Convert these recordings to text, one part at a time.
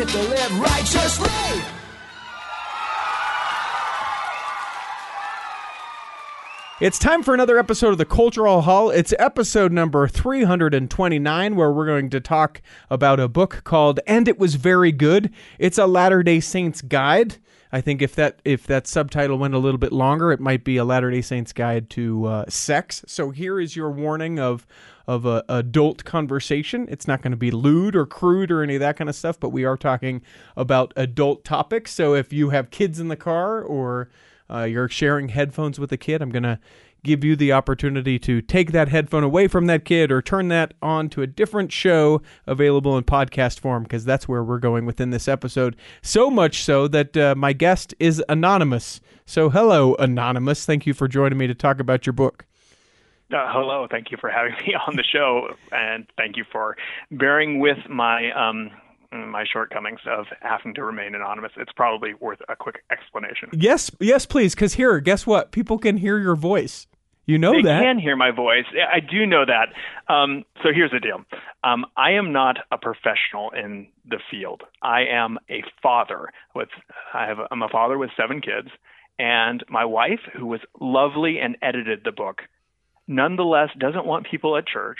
to live righteously. It's time for another episode of the Cultural Hall. It's episode number 329, where we're going to talk about a book called And It Was Very Good. It's a Latter-day Saints guide. I think if that subtitle went a little bit longer, it might be a Latter-day Saints guide to sex. So here is your warning of adult conversation. It's not going to be lewd or crude or any of that kind of stuff, but we are talking about adult topics. So if you have kids in the car or you're sharing headphones with a kid, I'm going to give you the opportunity to take that headphone away from that kid or turn that on to a different show available in podcast form, because that's where we're going within this episode. So much so that my guest is anonymous. So hello, Anonymous. Thank you for joining me to talk about your book. Hello. Thank you for having me on the show, and thank you for bearing with my shortcomings of having to remain anonymous. It's probably worth a quick explanation. Yes, please, because here, guess what? People can hear your voice. You know that. They can hear my voice. I do know that. So here's the deal. I am not a professional in the field. I am a father. I'm a father with 7 kids, and my wife, who was lovely and edited the book, nonetheless doesn't want people at church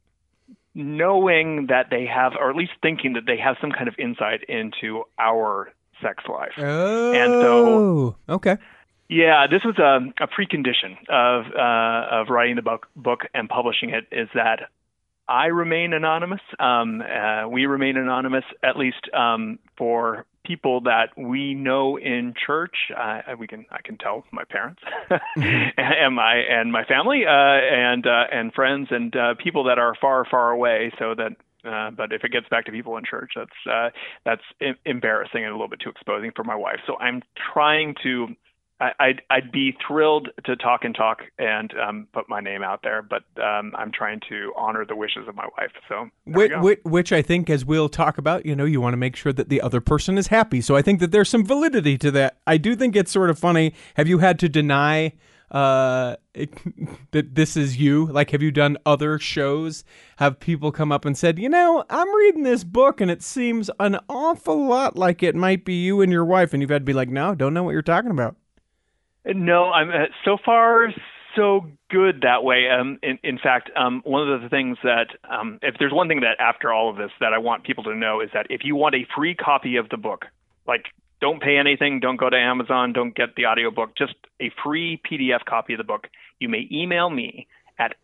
knowing that they have, or at least thinking that they have, some kind of insight into our sex life. Oh, and so, okay. Yeah, this was a precondition of writing the book and publishing it, is that I remain anonymous. We remain anonymous, at least for people that we know in church. I can tell my parents and my family and friends and people that are far, far away. So that, but if it gets back to people in church, that's embarrassing and a little bit too exposing for my wife. So I'm trying to. I'd be thrilled to talk and put my name out there, but I'm trying to honor the wishes of my wife. So which I think, as we'll talk about, you want to make sure that the other person is happy. So I think that there's some validity to that. I do think it's sort of funny. Have you had to deny that this is you? Like, have you done other shows? Have people come up and said, I'm reading this book and it seems an awful lot like it might be you and your wife, and you've had to be like, no, don't know what you're talking about. No, I'm so far so good that way. In fact, one of the things that, if there's one thing that after all of this that I want people to know, is that if you want a free copy of the book, like, don't pay anything, don't go to Amazon, don't get the audiobook, just a free PDF copy of the book, you may email me at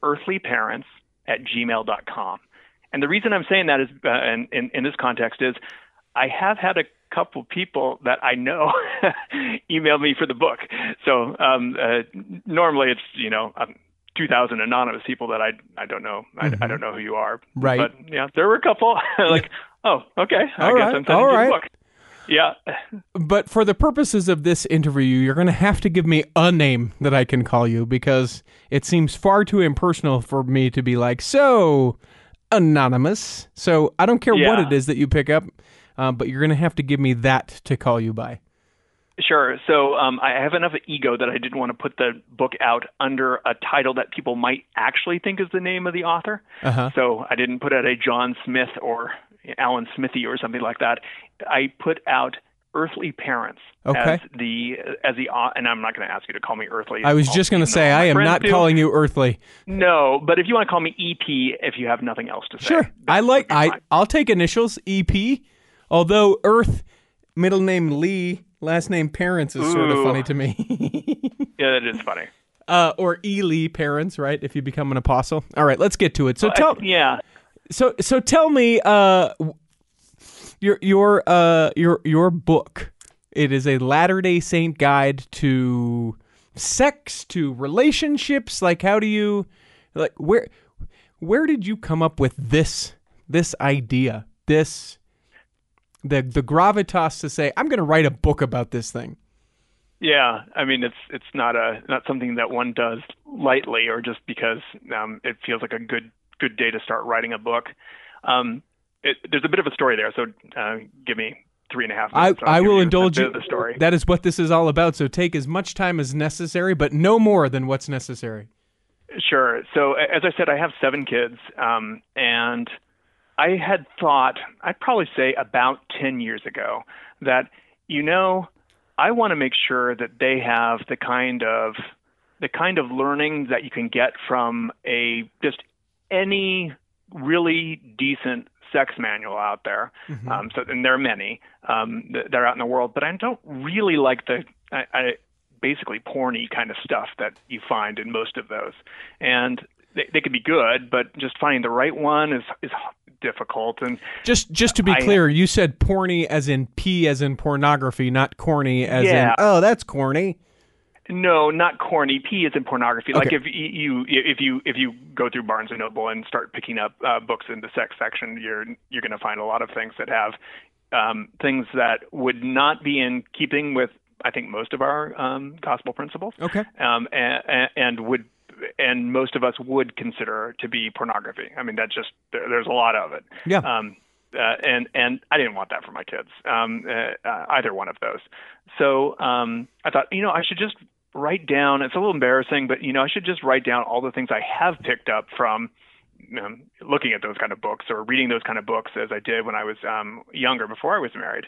earthlyparents@gmail.com. And the reason I'm saying that is, in this context, is I have had a couple people that I know emailed me for the book. So normally it's 2,000 anonymous people that I don't know. I don't know who you are. Right. But yeah, there were a couple like, oh, okay, I guess I'm sending you the book. Yeah. But for the purposes of this interview, you're going to have to give me a name that I can call you, because it seems far too impersonal for me to be like, so Anonymous. So I don't care what it is that you pick up. But you're going to have to give me that to call you by. Sure. So I have enough ego that I didn't want to put the book out under a title that people might actually think is the name of the author. Uh-huh. So I didn't put out a John Smith or Alan Smithy or something like that. I put out Earthly Parents as the and I'm not going to ask you to call me Earthly. I was just going to say, I am not calling you Earthly. No, but if you want to call me EP, if you have nothing else to say. Sure. I'll take initials, EP. Although Earth, middle name Lee, last name Parents is sort of funny to me. Yeah, that is funny. Or Lee Parents, right? If you become an apostle. All right, let's get to it. So So tell me, your book. It is a Latter-day Saint guide to sex, to relationships. Like, how do you, like, where did you come up with this idea? The gravitas to say, I'm going to write a book about this thing. Yeah, I mean, it's not something that one does lightly, or just because it feels like a good day to start writing a book. There's a bit of a story there, so give me 3.5 minutes. I will indulge you. The story. That is what this is all about. So take as much time as necessary, but no more than what's necessary. Sure. So as I said, I have 7 kids, and I had thought, I'd probably say about 10 years ago, that, I want to make sure that they have the kind of learning that you can get from just any really decent sex manual out there. Mm-hmm. And there are many that are out in the world, but I don't really like the basically porny kind of stuff that you find in most of those. And they could be good, but just finding the right one is difficult. And just to be clear, you said porny as in P as in pornography, not corny as in, oh, that's corny. No, not corny. P is in pornography. Okay. Like if you go through Barnes and Noble and start picking up books in the sex section, you're going to find a lot of things that have things that would not be in keeping with, I think, most of our gospel principles. Okay. And most of us would consider to be pornography. I mean, there's a lot of it. Yeah. And I didn't want that for my kids, either one of those. So I thought, I should just write down. It's a little embarrassing, but I should just write down all the things I have picked up from looking at those kind of books or reading those kind of books, as I did when I was younger, before I was married,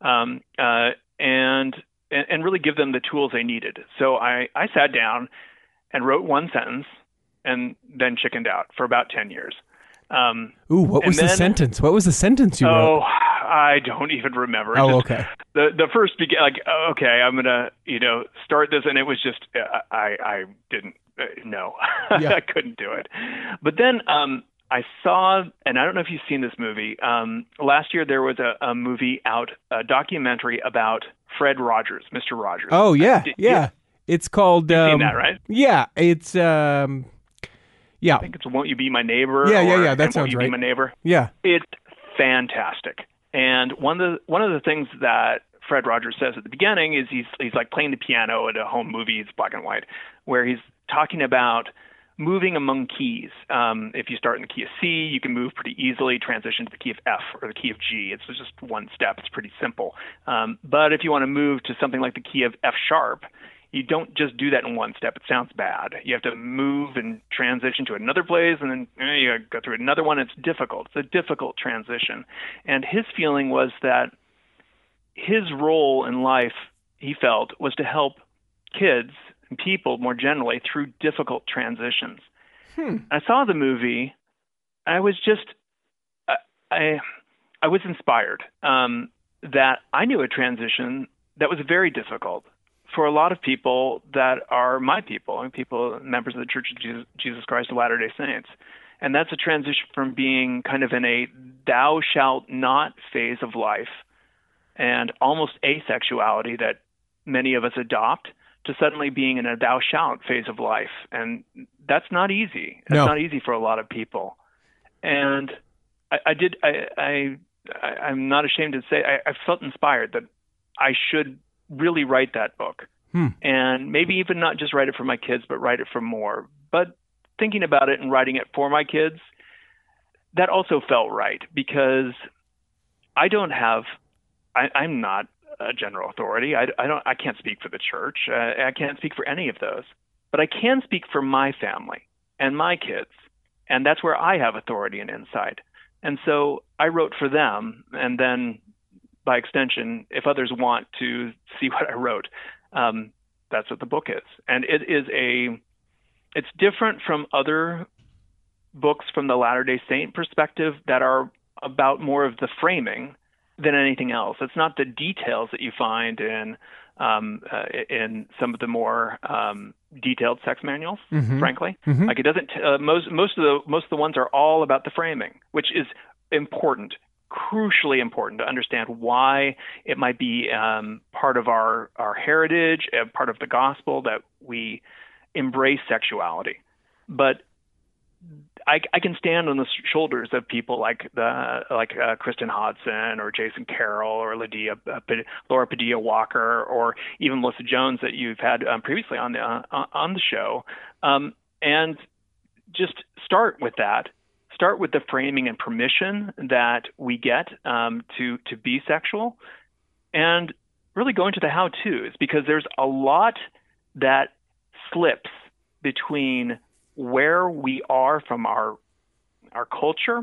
and really give them the tools they needed. So I sat down and wrote one sentence and then chickened out for about 10 years. What was the sentence? What was the sentence you wrote? Oh, I don't even remember. Okay. The first began okay, I'm gonna start this, and it was just I didn't no, Yeah. I couldn't do it. But then I saw, and I don't know if you've seen this movie. Last year there was a movie out, a documentary about Fred Rogers, Mr. Rogers. Oh yeah, yeah. It's called. You've seen that, right? Yeah, it's. Yeah. I think it's "Won't You Be My Neighbor?" Yeah. That sounds "Won't You right. Be My Neighbor?" Yeah. It's fantastic. And one of the things that Fred Rogers says at the beginning is he's like playing the piano at a home movie. It's black and white, where he's talking about moving among keys. If you start in the key of C, you can move pretty easily, transition to the key of F or the key of G. It's just one step. It's pretty simple. But if you want to move to something like the key of F sharp, you don't just do that in one step. It sounds bad. You have to move and transition to another place, and then you go through another one. It's difficult. It's a difficult transition. And his feeling was that his role in life, he felt, was to help kids and people more generally through difficult transitions. I saw the movie. I was just, I was inspired that I knew a transition that was very difficult for a lot of people that are my people, members of the Church of Jesus Christ of Latter-day Saints. And that's a transition from being kind of in a thou shalt not phase of life and almost asexuality that many of us adopt, to suddenly being in a thou shalt phase of life. And that's not easy. That's not easy for a lot of people. And I'm not ashamed to say I felt inspired that I should really write that book. And maybe even not just write it for my kids, but write it for more. But thinking about it and writing it for my kids, that also felt right, because I'm not a general authority. I can't speak for the church. I can't speak for any of those, but I can speak for my family and my kids. And that's where I have authority and insight. And so I wrote for them. And then by extension, if others want to see what I wrote, that's what the book is. And it's different from other books from the Latter-day Saint perspective that are about more of the framing than anything else. It's not the details that you find in some of the more detailed sex manuals, frankly. Like it doesn't. Most of the ones are all about the framing, which is important, crucially important to understand why it might be part of our heritage, part of the gospel that we embrace sexuality. But I can stand on the shoulders of people like Kristen Hodson or Jason Carroll or Laura Padilla Walker or even Melissa Jones that you've had previously on the show, and just start with that. Start with the framing and permission that we get to be sexual, and really go into the how-tos, because there's a lot that slips between where we are from our culture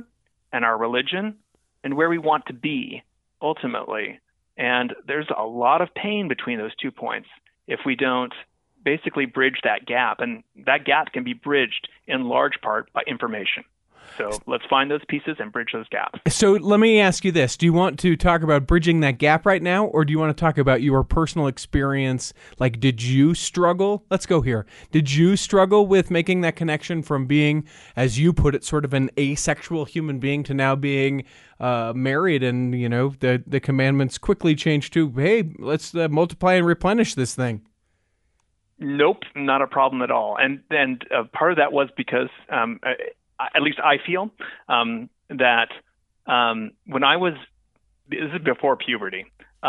and our religion and where we want to be ultimately. And there's a lot of pain between those 2 points if we don't basically bridge that gap. And that gap can be bridged in large part by information. So let's find those pieces and bridge those gaps. So let me ask you this. Do you want to talk about bridging that gap right now, or do you want to talk about your personal experience? Like, did you struggle? Let's go here. Did you struggle with making that connection from being, as you put it, sort of an asexual human being to now being married, and, you know, the commandments quickly changed to, hey, let's multiply and replenish this thing? Nope, not a problem at all. And part of that was because at least I feel that when I was, this is before puberty,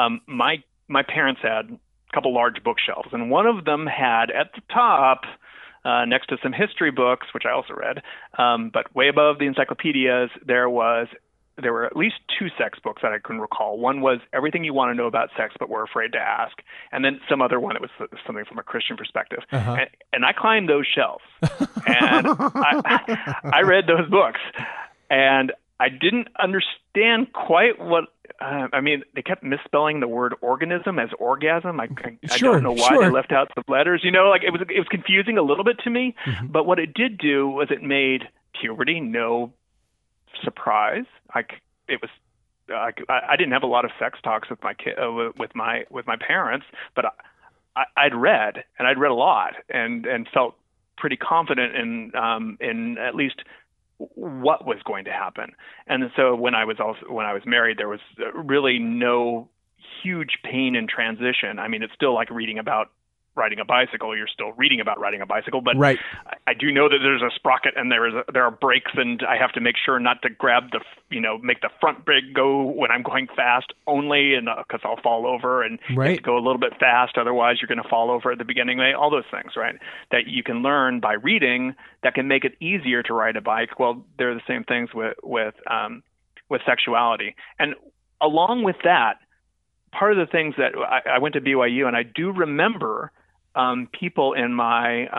my parents had a couple large bookshelves, and one of them had at the top, next to some history books, which I also read, but way above the encyclopedias, there were at least 2 sex books that I can recall. One was Everything You Want to Know About Sex But Were Afraid to Ask, and then some other one that was something from a Christian perspective. Uh-huh. And I climbed those shelves, and I read those books, and I didn't understand quite what I mean. They kept misspelling the word organism as orgasm. I don't know why they left out some letters. You know, like it was confusing a little bit to me. Mm-hmm. But what it did do was it made puberty no surprise. I didn't have a lot of sex talks with my with my parents, but I'd read a lot and felt pretty confident in at least what was going to happen. And so when I was married, there was really no huge pain in transition. I mean, it's still like reading about riding a bicycle. You're still reading about riding a bicycle, but right. I do know that there's a sprocket and there are brakes, and I have to make sure not to grab make the front brake go when I'm going fast only, and because I'll fall over, and right. You have to go a little bit fast, otherwise you're going to fall over at the beginning. All those things, right? That you can learn by reading that can make it easier to ride a bike. Well, they're the same things with sexuality, and along with that, part of the things that I went to BYU, and I do remember people in my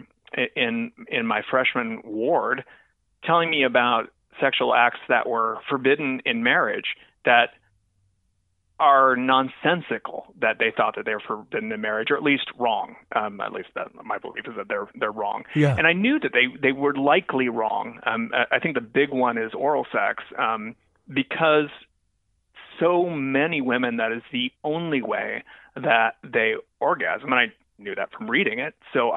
in my freshman ward telling me about sexual acts that were forbidden in marriage that are nonsensical, that they thought that they were forbidden in marriage, or at least wrong. At least my belief is that they're wrong. Yeah. And I knew that they were likely wrong. I think the big one is oral sex, because so many women, that is the only way that they orgasm. And I knew that from reading it. So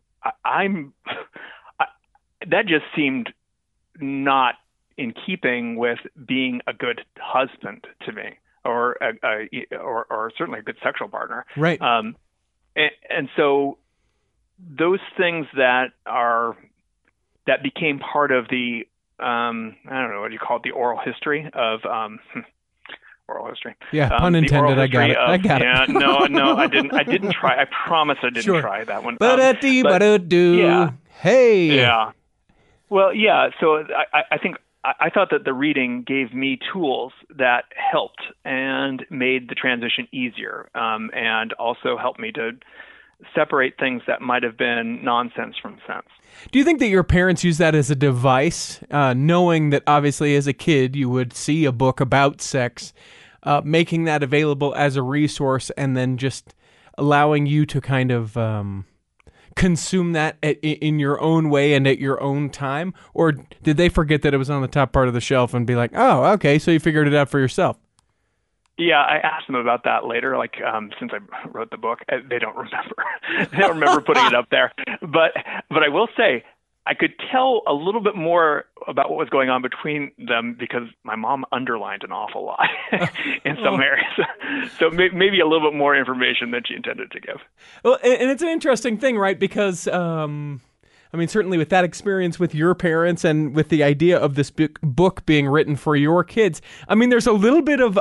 that just seemed not in keeping with being a good husband to me, or certainly a good sexual partner. Right. And so those things that became part of the, I don't know, what do you call it? The oral history of, oral history. Yeah, pun intended. I got it. Yeah, no, I didn't try. I promise I didn't try that one. Yeah. Hey. Yeah. Well, yeah. So I think I thought that the reading gave me tools that helped and made the transition easier, and also helped me to separate things that might have been nonsense from sense. Do you think that your parents use that as a device, knowing that obviously as a kid you would see a book about sex, making that available as a resource, and then just allowing you to kind of consume that in your own way and at your own time? Or did they forget that it was on the top part of the shelf and be like, oh, okay, so you figured it out for yourself? Yeah, I asked them about that later. Like, since I wrote the book, they don't remember. They don't remember putting it up there. But I will say, I could tell a little bit more about what was going on between them because my mom underlined an awful lot in some areas. So maybe a little bit more information than she intended to give. Well, and it's an interesting thing, right? Because I mean, certainly with that experience with your parents and with the idea of this book being written for your kids, I mean, there's a little bit of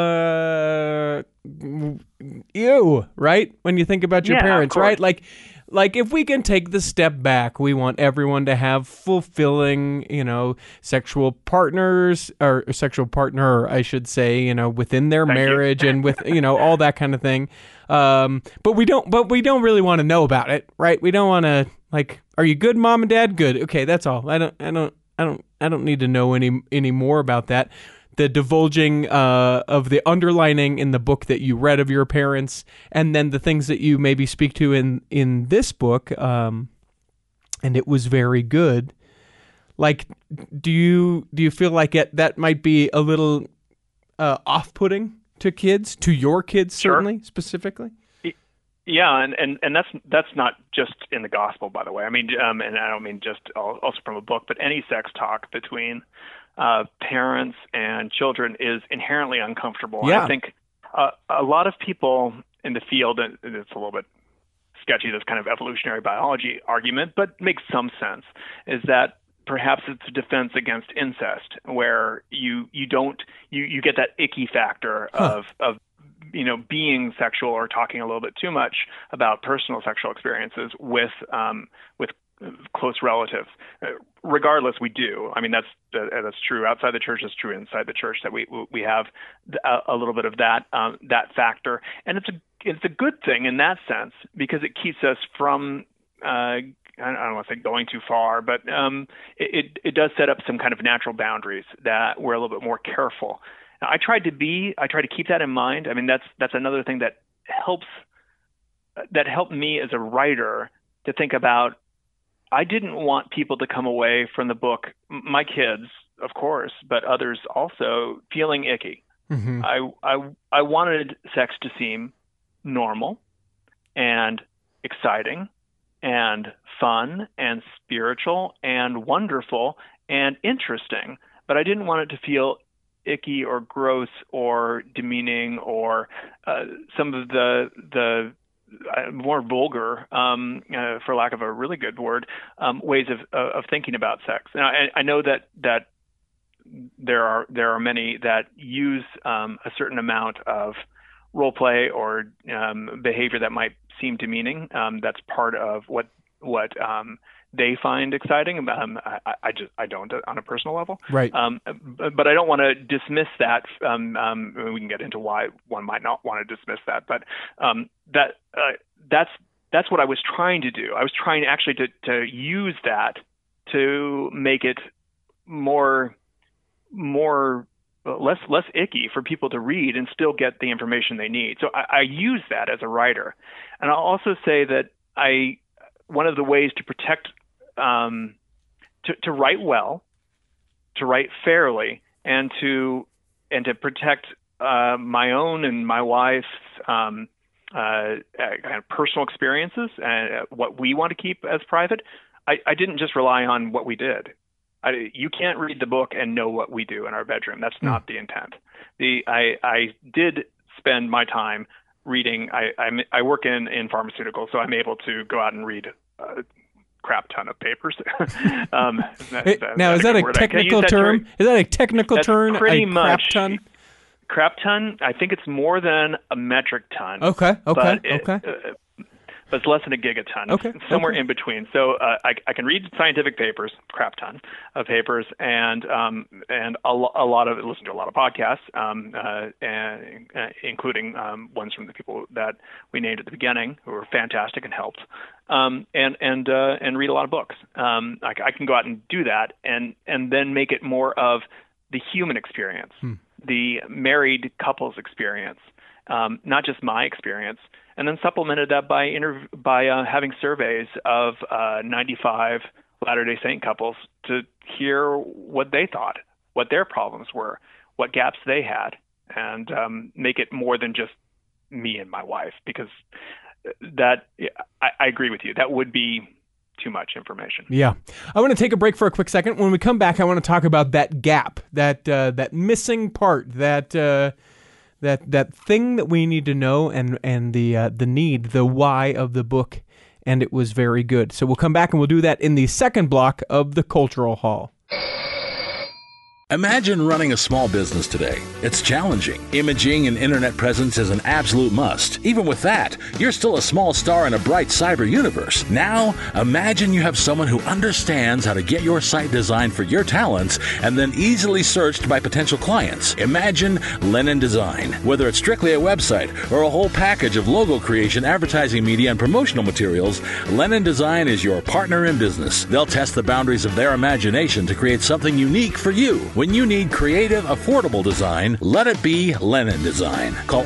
ew, right? When you think about your parents, right? Like if we can take the step back, we want everyone to have fulfilling, sexual partners or sexual partner, I should say, within their marriage and with, all that kind of thing. But we don't really want to know about it, right? We don't want to, like, are you good, mom and dad? Good. Okay, that's all. I don't I don't need to know any more about that. The divulging of the underlining in the book that you read of your parents, and then the things that you maybe speak to in this book, and it was very good. Like, do you feel like that might be a little off-putting to kids, to your kids certainly, Sure. Specifically? Yeah, and that's not just in the gospel, by the way. I mean, and I don't mean just also from a book, but any sex talk between parents and children is inherently uncomfortable. Yeah. And I think a lot of people in the field, and it's a little bit sketchy, this kind of evolutionary biology argument, but makes some sense, is that perhaps it's a defense against incest, where you get that icky factor of being sexual or talking a little bit too much about personal sexual experiences with close relatives. Regardless, we do. I mean, that's true outside the church. It's true inside the church that we have a little bit of that factor, and it's a good thing in that sense, because it keeps us from I don't want to say going too far, but it does set up some kind of natural boundaries that we're a little bit more careful. Now, I try to keep that in mind. I mean, that's another thing that helped me as a writer to think about. I didn't want people to come away from the book, my kids, of course, but others also, feeling icky. Mm-hmm. I wanted sex to seem normal and exciting and fun and spiritual and wonderful and interesting, but I didn't want it to feel icky or gross or demeaning or some of the more vulgar, for lack of a really good word, ways of thinking about sex. And I know that there are many that use a certain amount of role play or behavior that might seem demeaning. That's part of what they find exciting. I don't on a personal level. Right. But I don't want to dismiss that. We can get into why one might not want to dismiss that. But that's what I was trying to do. I was trying actually to use that to make it less icky for people to read and still get the information they need. So I use that as a writer. And I'll also say that one of the ways to protect to write well, to write fairly, and to protect my own and my wife's kind of personal experiences and what we want to keep as private. I didn't just rely on what we did. You can't read the book and know what we do in our bedroom. That's not the intent. I did spend my time reading. I work in pharmaceuticals, so I'm able to go out and read crap ton of papers. Now, is that a technical term? Is that a technical term? Pretty much. Crap ton? Crap ton? I think it's more than a metric ton. Okay. But it's less than a gigaton. Okay. Somewhere in between. So I can read scientific papers, crap ton of papers, and a lot of listen to a lot of podcasts, and including ones from the people that we named at the beginning, who were fantastic and helped, and read a lot of books. I can go out and do that, and then make it more of the human experience, the married couple's experience, not just my experience. And then supplemented that by having surveys of 95 Latter-day Saint couples to hear what they thought, what their problems were, what gaps they had, and make it more than just me and my wife, because I agree with you. That would be too much information. Yeah. I want to take a break for a quick second. When we come back, I want to talk about that gap, that missing part, that thing that we need to know, and the need, the why of the book, and it was very good. So we'll come back and we'll do that in the second block of the Cultural Hall. Imagine running a small business today. It's challenging. Imaging and internet presence is an absolute must. Even with that, you're still a small star in a bright cyber universe. Now, imagine you have someone who understands how to get your site designed for your talents and then easily searched by potential clients. Imagine Lennon Design. Whether it's strictly a website or a whole package of logo creation, advertising media, and promotional materials, Lennon Design is your partner in business. They'll test the boundaries of their imagination to create something unique for you. When you need creative, affordable design, let it be Lennon Design. Call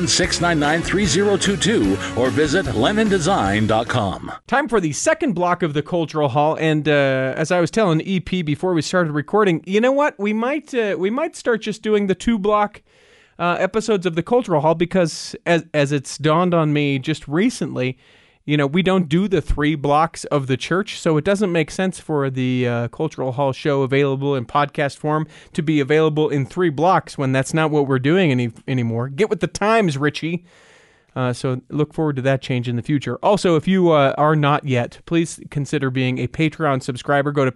801-699-3022 or visit LennonDesign.com. Time for the second block of the Cultural Hall, and as I was telling EP before we started recording, you know what? We might start just doing the 2-block episodes of the Cultural Hall because, as it's dawned on me just recently, you know, we don't do the 3 blocks of the church, so it doesn't make sense for the Cultural Hall show available in podcast form to be available in 3 blocks when that's not what we're doing anymore. Get with the times, Richie. So look forward to that change in the future. Also, if you are not yet, please consider being a Patreon subscriber. Go to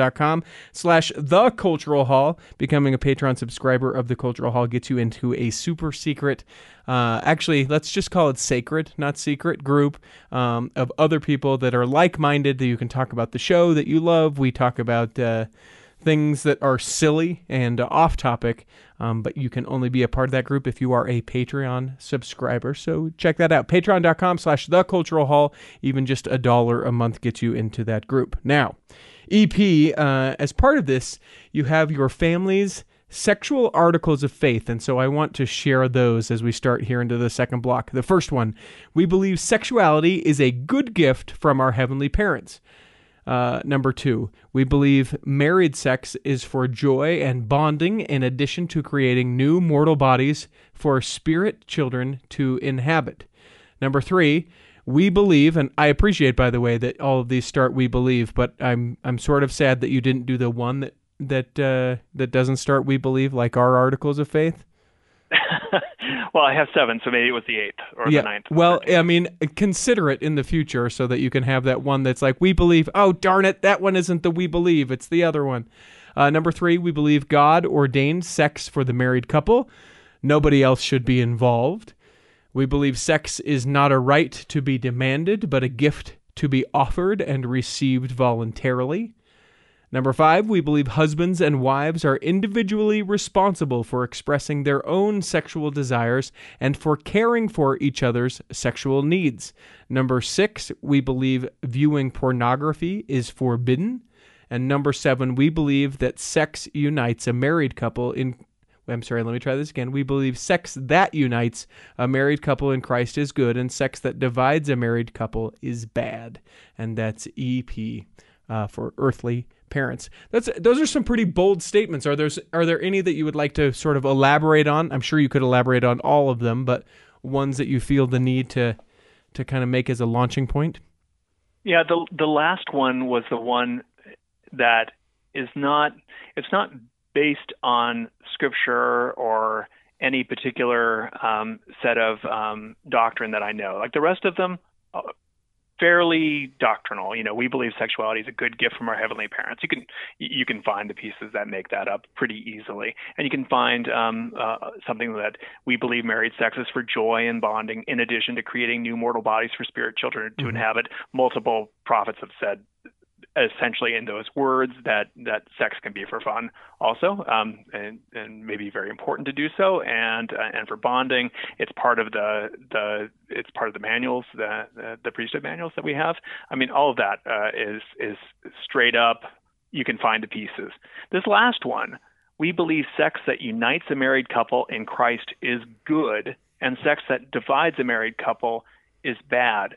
patreon.com/theculturalhall. Becoming a Patreon subscriber of the Cultural Hall gets you into a super secret, actually, let's just call it sacred, not secret, group of other people that are like-minded, that you can talk about the show that you love. We talk about things that are silly and off topic, but you can only be a part of that group if you are a Patreon subscriber. So check that out. Patreon.com/theculturalhall. Even just $1 a month gets you into that group. Now, EP, as part of this, you have your family's sexual articles of faith, and so I want to share those as we start here into the second block. The first one, we believe sexuality is a good gift from our heavenly parents. Number 2, we believe married sex is for joy and bonding in addition to creating new mortal bodies for spirit children to inhabit. Number 3, we believe, and I appreciate, by the way, that all of these start we believe, but I'm sort of sad that you didn't do the one that doesn't start we believe, like our articles of faith. Well, I have 7, so maybe it was the 8th or the 9th. Well, I mean, consider it in the future so that you can have that one that's like, we believe, oh, darn it, that one isn't the we believe, it's the other one. Number 3, we believe God ordained sex for the married couple. Nobody else should be involved. We believe sex is not a right to be demanded, but a gift to be offered and received voluntarily. Number 5, we believe husbands and wives are individually responsible for expressing their own sexual desires and for caring for each other's sexual needs. Number 6, we believe viewing pornography is forbidden. And number 7, we believe that sex unites a married couple in... I'm sorry, let me try this again. We believe sex that unites a married couple in Christ is good, and sex that divides a married couple is bad. And that's EP for earthly parents. Those are some pretty bold statements. Are there any that you would like to sort of elaborate on? I'm sure you could elaborate on all of them, but ones that you feel the need to kind of make as a launching point? Yeah, the last one was the one that it's not based on scripture or any particular set of doctrine that I know. Like the rest of them, fairly doctrinal. You know, we believe sexuality is a good gift from our heavenly parents. You can find the pieces that make that up pretty easily, and you can find something that we believe married sex is for joy and bonding, in addition to creating new mortal bodies for spirit children to inhabit. Multiple prophets have said, essentially in those words, that sex can be for fun also, and maybe very important to do so, and for bonding. It's part of the manuals, the priesthood manuals that we have. I mean, all of that is straight up. You can find the pieces. This last one, we believe sex that unites a married couple in Christ is good, and sex that divides a married couple is bad.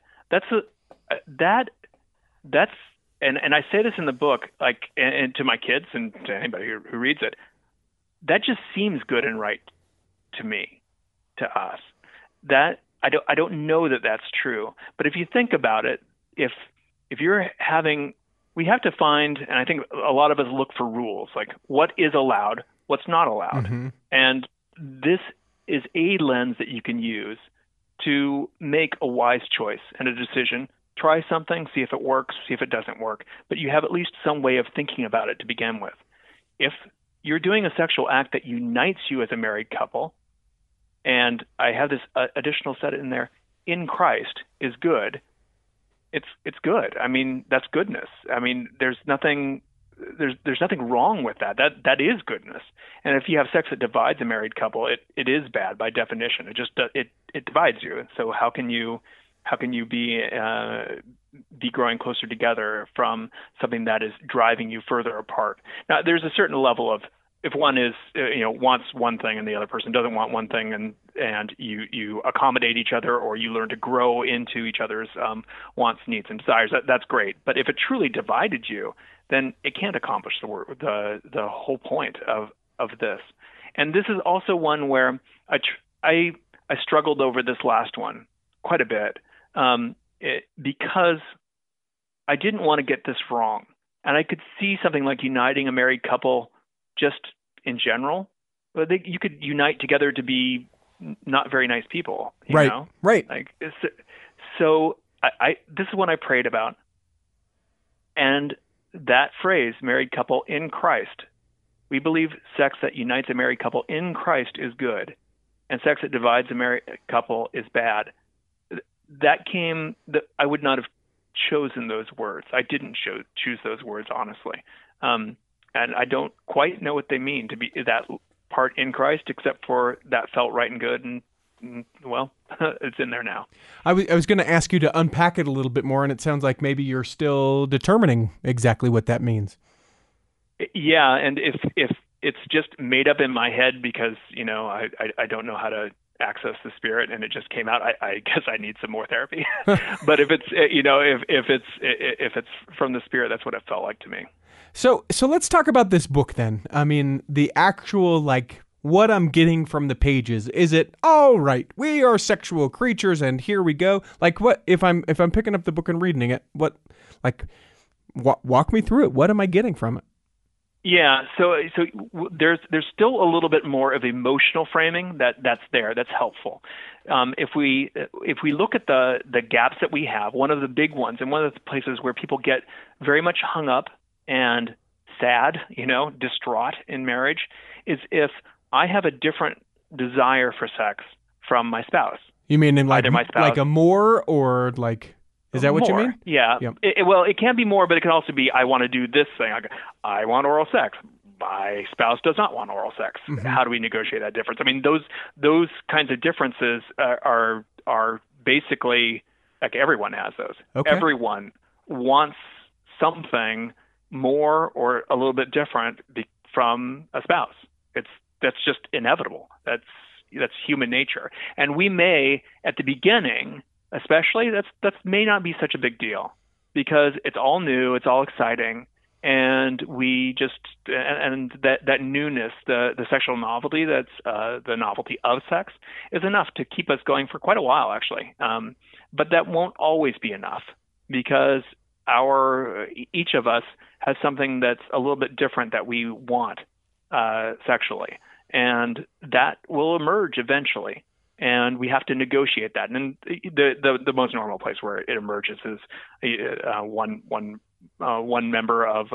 And I say this in the book, like, and to my kids and to anybody who reads it, that just seems good and right to me, to us. That I don't know that that's true, but if you think about it, if you're having, we have to find, and I think a lot of us look for rules, like what is allowed, what's not allowed, and this is a lens that you can use to make a wise choice and a decision. Try something, see if it works, see if it doesn't work, but you have at least some way of thinking about it to begin with. If you're doing a sexual act that unites you as a married couple, and I have this additional set in there, in Christ is good. It's good. I mean, that's goodness. I mean, there's nothing wrong with that. That is goodness. And if you have sex that divides a married couple, it is bad by definition. It just it divides you. So how can you be growing closer together from something that is driving you further apart? Now, there's a certain level of, if one is wants one thing and the other person doesn't want one thing, and you accommodate each other, or you learn to grow into each other's wants, needs, and desires, that's great. But if it truly divided you, then it can't accomplish the whole point of this. And this is also one where I struggled over this last one quite a bit, because I didn't want to get this wrong. And I could see something like uniting a married couple just in general, but you could unite together to be not very nice people, you know? Right. Like, so I this is one I prayed about. And that phrase, married couple in Christ, we believe sex that unites a married couple in Christ is good, and sex that divides a married couple is bad. I would not have chosen those words. I didn't choose those words, honestly. And I don't quite know what they mean to be that part in Christ, except for that felt right and good. And well, it's in there now. I was going to ask you to unpack it a little bit more, and it sounds like maybe you're still determining exactly what that means. Yeah, and if it's just made up in my head because, I don't know how to access the Spirit and it just came out, I guess I need some more therapy. But if it's, if it's from the Spirit, that's what it felt like to me. So let's talk about this book then. I mean, the actual, what I'm getting from the pages. Is it, all right, we are sexual creatures and here we go? Like, what, if I'm picking up the book and reading it, walk me through it. What am I getting from it? Yeah, so there's still a little bit more of emotional framing that's there. That's helpful. If we look at the gaps that we have, one of the big ones, and one of the places where people get very much hung up and sad, distraught in marriage, is if I have a different desire for sex from my spouse. You mean in either my spouse, like a more, or like, is that what you mean? Yeah. Yep. It can be more, but it can also be, I want to do this thing. I want oral sex. My spouse does not want oral sex. Mm-hmm. How do we negotiate that difference? I mean, those kinds of differences are basically, like, everyone has those. Okay. Everyone wants something more or a little bit different from a spouse. That's just inevitable. That's human nature. And we may, at the beginning, especially, that may not be such a big deal because it's all new, it's all exciting, and we just that newness, the sexual novelty, that's the novelty of sex, is enough to keep us going for quite a while, actually. But that won't always be enough because each of us has something that's a little bit different that we want sexually, and that will emerge eventually. And we have to negotiate that. And the most normal place where it emerges is one member of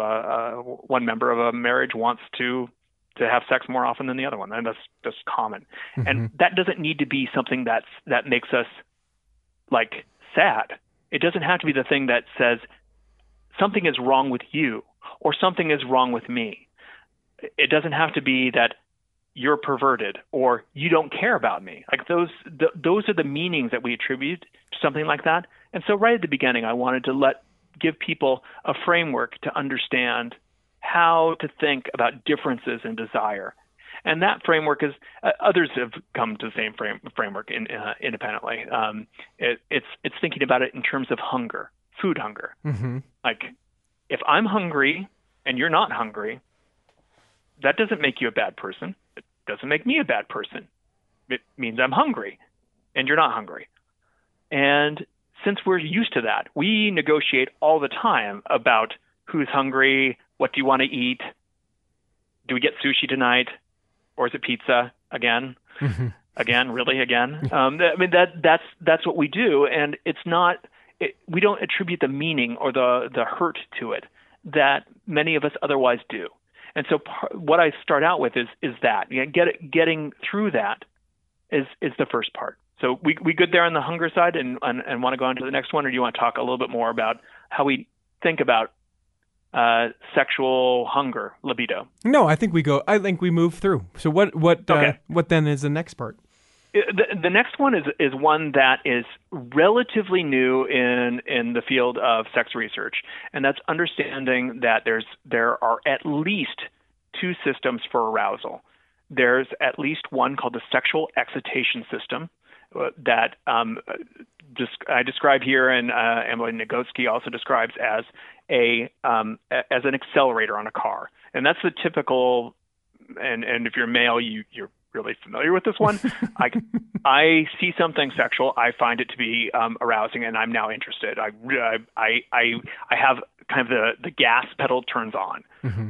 a marriage wants to have sex more often than the other one, and that's just common. Mm-hmm. And that doesn't need to be something that makes us like sad. It doesn't have to be the thing that says something is wrong with you or something is wrong with me. It doesn't have to be that you're perverted or you don't care about me. Like those are the meanings that we attribute to something like that. And so right at the beginning, I wanted to give people a framework to understand how to think about differences in desire. And that framework is, others have come to the same framework independently. It's thinking about it in terms of hunger, food hunger. Mm-hmm. Like, if I'm hungry and you're not hungry, that doesn't make you a bad person. It doesn't make me a bad person. It means I'm hungry and you're not hungry. And since we're used to that, we negotiate all the time about who's hungry, what do you want to eat, do we get sushi tonight, or is it pizza again? Mm-hmm. Again, really again? I mean, that's what we do, and it's not. We don't attribute the meaning or the hurt to it that many of us otherwise do. And so what I start out with is that getting through that is the first part. So we good there on the hunger side, and want to go on to the next one, or do you want to talk a little bit more about how we think about sexual hunger, libido? No, I think we move through. So what then is the next part? The next one is one that is relatively new in the field of sex research, and that's understanding that there are at least two systems for arousal. There's at least one called the sexual excitation system that I describe here, and Emily Nagoski also describes as an accelerator on a car, and that's the typical. And if you're male, you're really familiar with this one. I see something sexual, I find it to be arousing, and I'm now interested. I have kind of the gas pedal turns on.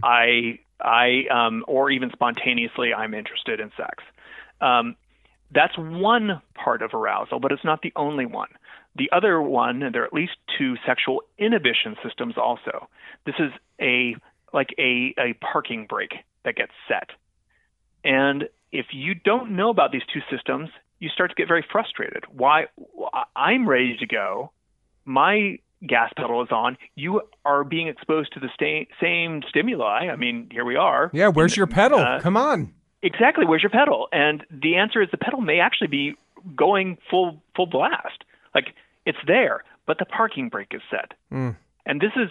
Mm-hmm. Or even spontaneously, I'm interested in sex. That's one part of arousal, but it's not the only one. The other one, and there are at least two sexual inhibition systems also. This is a parking brake that gets set. And if you don't know about these two systems, you start to get very frustrated. Why? I'm ready to go. My gas pedal is on. You are being exposed to the same stimuli. I mean, here we are. Yeah, where's your pedal? Come on. Exactly, where's your pedal? And the answer is the pedal may actually be going full blast. Like, it's there, but the parking brake is set. Mm. And this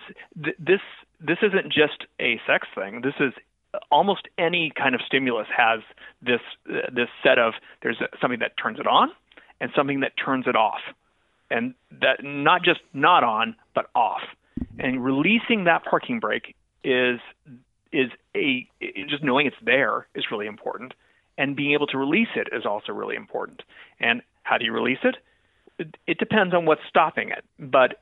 isn't just a sex thing. This is almost any kind of stimulus has this set of, there's something that turns it on and something that turns it off, and that not just not on but off. And releasing that parking brake is just knowing it's there is really important, and being able to release it is also really important. And how do you release it? It depends on what's stopping it. But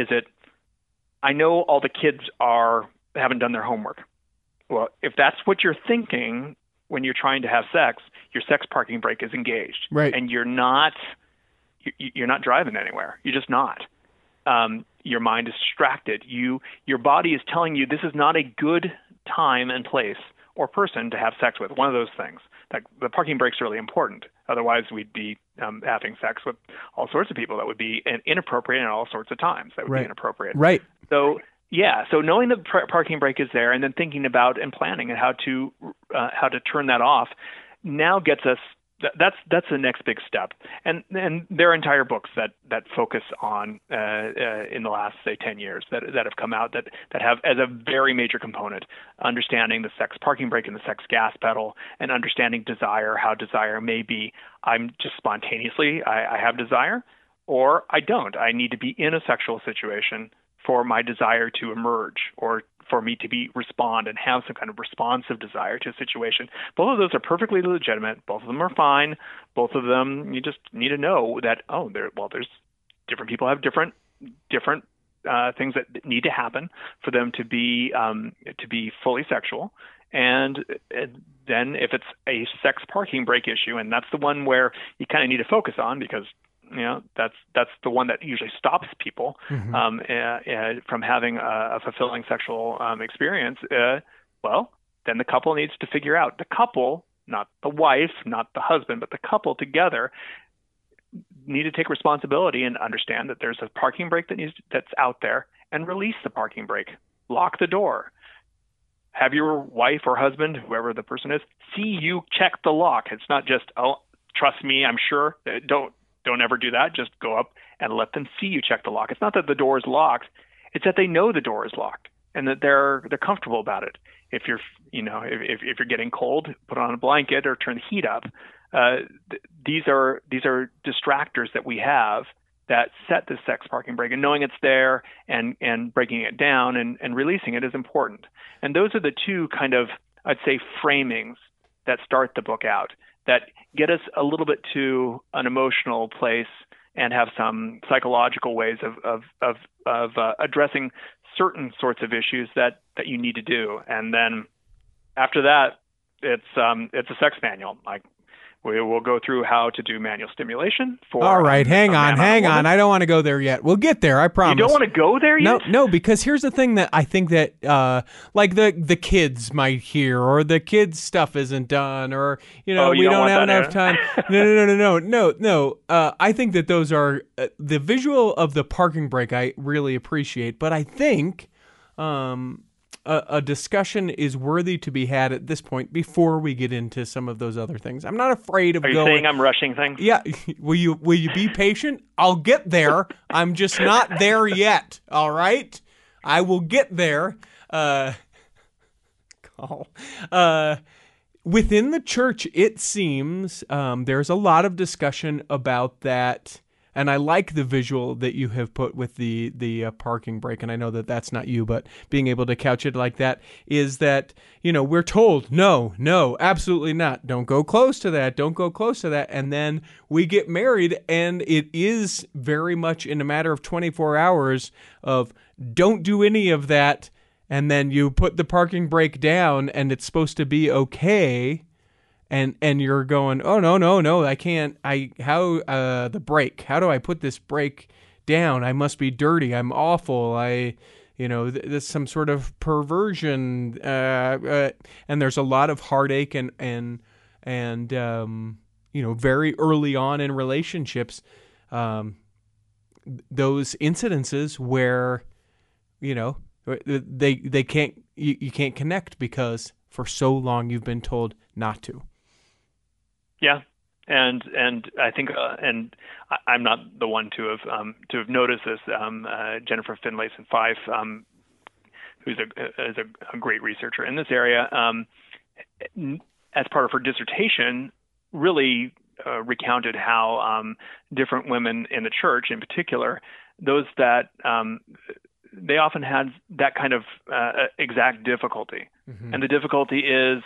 I know all the kids haven't done their homework. Well, if that's what you're thinking when you're trying to have sex, your sex parking brake is engaged, right? And you're not driving anywhere. You're just not. Your mind is distracted. Your body is telling you this is not a good time and place or person to have sex with. One of those things. Like, the parking brake's really important. Otherwise, we'd be having sex with all sorts of people that would be inappropriate at all sorts of times. That would be inappropriate. Right. So. Yeah, so knowing the parking brake is there, and then thinking about and planning and how to turn that off, now gets us. That's the next big step. And there are entire books that focus on in the last, say, 10 years that have come out that have as a very major component understanding the sex parking brake and the sex gas pedal, and understanding desire, how desire may be. I'm just spontaneously I have desire, or I don't. I need to be in a sexual situation for my desire to emerge, or for me to respond and have some kind of responsive desire to a situation. Both of those are perfectly legitimate. Both of them are fine. Both of them, you just need to know that, there's different people have different things that need to happen for them to be fully sexual. And then if it's a sex parking brake issue, and that's the one where you kind of need to focus on, because that's the one that usually stops people from having a fulfilling sexual experience. Then the couple needs to figure out, the couple, not the wife, not the husband, but the couple together need to take responsibility and understand that there's a parking brake that's out there, and release the parking brake. Lock the door. Have your wife or husband, whoever the person is, see you check the lock. It's not just, trust me, I'm sure. Don't ever do that. Just go up and let them see you check the lock. It's not that the door is locked. It's that they know the door is locked, and that they're comfortable about it. If you're getting cold, put on a blanket or turn the heat up. These are distractors that we have that set the sex parking brake, and knowing it's there and breaking it down and releasing it is important. And those are the two kind of, I'd say, framings that start the book out, that get us a little bit to an emotional place and have some psychological ways of addressing certain sorts of issues that you need to do. And then after that, it's a sex manual. Like, We will go through how to do manual stimulation for. All right, hang a on. man a woman. I don't want to go there yet. We'll get there. I promise. You don't want to go there yet? No, because here's the thing that I think that like the kids might hear, or the kids stuff isn't done, or we don't have enough time. No. I think that those are the visual of the parking brake. I really appreciate, but I think a discussion is worthy to be had at this point before we get into some of those other things. I'm not afraid of going. Are you saying I'm rushing things? Yeah. Will you be patient? I'll get there. I'm just not there yet. All right? I will get there. Within the church, it seems there's a lot of discussion about that. And I like the visual that you have put with the parking brake, and I know that that's not you, but being able to couch it like that is that, we're told, no, absolutely not. Don't go close to that. Don't go close to that. And then we get married, and it is very much in a matter of 24 hours of don't do any of that, and then you put the parking brake down, and it's supposed to be okay. And you're going, oh, no, I can't. The brake, how do I put this brake down? I must be dirty. I'm awful. There's some sort of perversion. And there's a lot of heartache and very early on in relationships, those incidences where, they can't, you can't connect because for so long you've been told not to. Yeah, and I think and I'm not the one to have noticed this. Jennifer Finlayson Fife, who's a great researcher in this area, as part of her dissertation, really recounted how different women in the church, in particular, those that they often had that kind of exact difficulty, and the difficulty is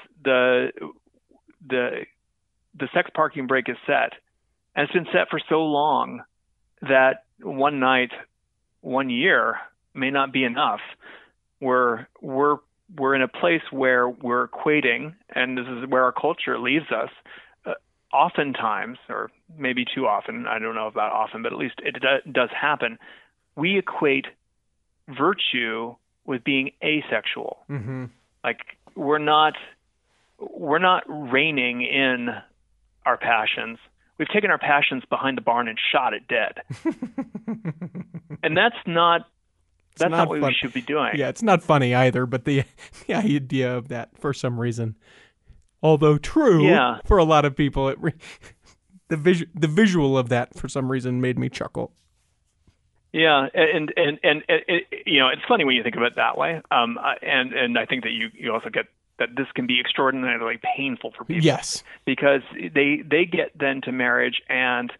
the sex parking brake is set, and it's been set for so long that one night, 1 year may not be enough. We're in a place where we're equating, and this is where our culture leaves us. Oftentimes, or maybe too often, I don't know about often, but at least it does happen. We equate virtue with being asexual. Mm-hmm. Like we're not reining in our passions. We've taken our passions behind the barn and shot it dead. And that's not what we should be doing. Yeah, it's not funny either, but the idea of that for some reason, although true for a lot of people, the visual of that for some reason made me chuckle. Yeah, and it's funny when you think of it that way. And I think that you also get that this can be extraordinarily painful for people. Yes. Because they get then to marriage, and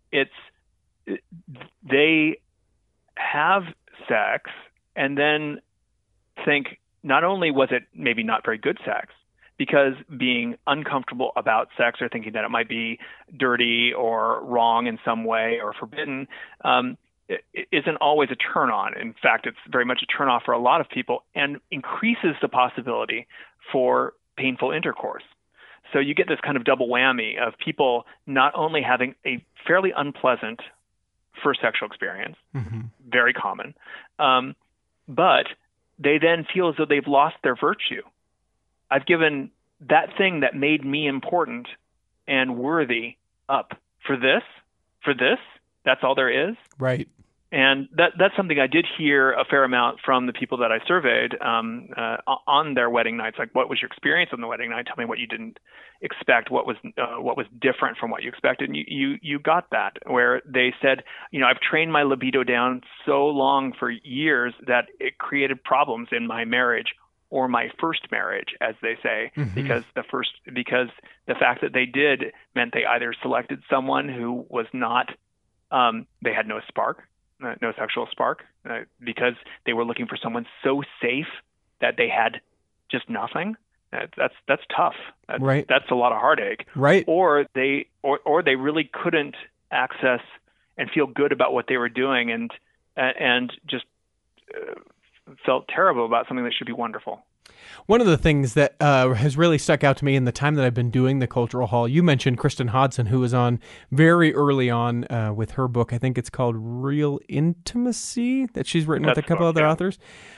they have sex and then think not only was it maybe not very good sex, because being uncomfortable about sex or thinking that it might be dirty or wrong in some way or forbidden it isn't always a turn on. In fact, it's very much a turn off for a lot of people and increases the possibility for painful intercourse. So you get this kind of double whammy of people not only having a fairly unpleasant first sexual experience, very common, but they then feel as though they've lost their virtue. I've given that thing that made me important and worthy up for this, that's all there is. Right. And that's something I did hear a fair amount from the people that I surveyed on their wedding nights. Like, what was your experience on the wedding night? Tell me what you didn't expect. What was different from what you expected? And you got that, where they said, I've trained my libido down so long for years that it created problems in my marriage, or my first marriage, as they say, because the fact that they did meant they either selected someone who was not, they had no spark. No sexual spark, because they were looking for someone so safe that they had just nothing. That's tough. Right. That's a lot of heartache. Right. Or they really couldn't access and feel good about what they were doing, and just felt terrible about something that should be wonderful. One of the things that has really stuck out to me in the time that I've been doing the Cultural Hall, you mentioned Kristen Hodson, who was on very early on with her book. I think it's called Real Intimacy, that she's written with a couple other authors.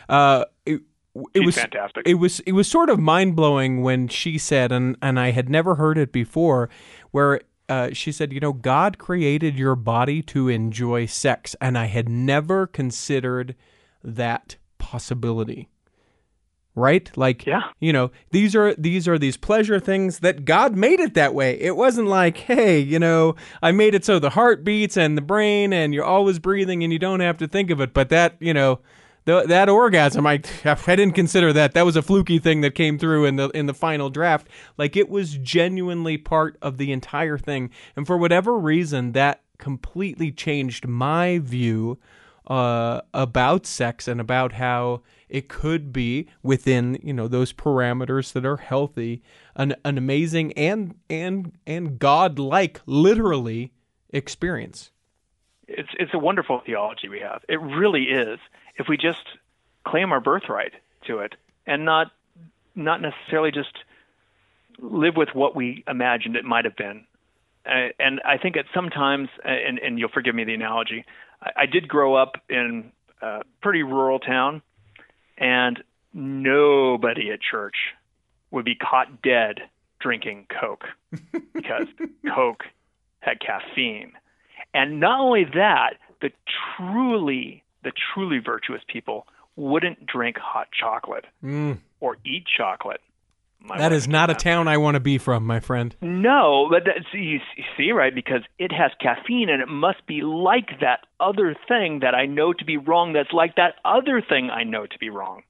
It was fantastic. It was sort of mind-blowing when she said, and I had never heard it before, where she said, God created your body to enjoy sex, and I had never considered that possibility. Right? Like, these are these pleasure things that God made it that way. It wasn't like, hey, I made it so the heart beats and the brain and you're always breathing and you don't have to think of it. But that, that orgasm, I didn't consider that. That was a fluky thing that came through in the final draft. Like, it was genuinely part of the entire thing. And for whatever reason, that completely changed my view about sex and about how it could be within those parameters that are healthy, an amazing and God-like, literally, experience. It's a wonderful theology we have. It really is. If we just claim our birthright to it and not necessarily just live with what we imagined it might have been. And I think at sometimes, and you'll forgive me the analogy, I did grow up in a pretty rural town, and nobody at church would be caught dead drinking Coke because Coke had caffeine. And not only that, the truly virtuous people wouldn't drink hot chocolate or eat chocolate. That is not a town I want to be from, my friend. No, but you see, right? Because it has caffeine, and it must be like that other thing that I know to be wrong that's like that other thing I know to be wrong.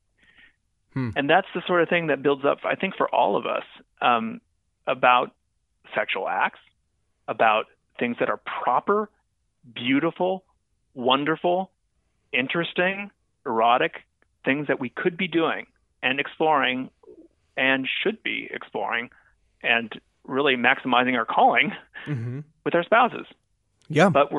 And that's the sort of thing that builds up, I think, for all of us about sexual acts, about things that are proper, beautiful, wonderful, interesting, erotic, things that we could be doing and exploring and should be exploring and really maximizing our calling with our spouses. Yeah. But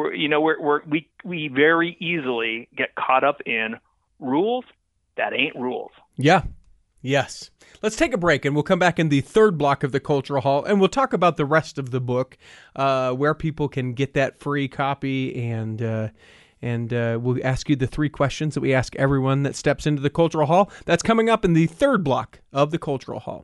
we very easily get caught up in rules that ain't rules. Yeah. Yes. Let's take a break, and we'll come back in the third block of the Cultural Hall, and we'll talk about the rest of the book, where people can get that free copy, and we'll ask you the 3 questions that we ask everyone that steps into the Cultural Hall. That's coming up in the third block of the Cultural Hall.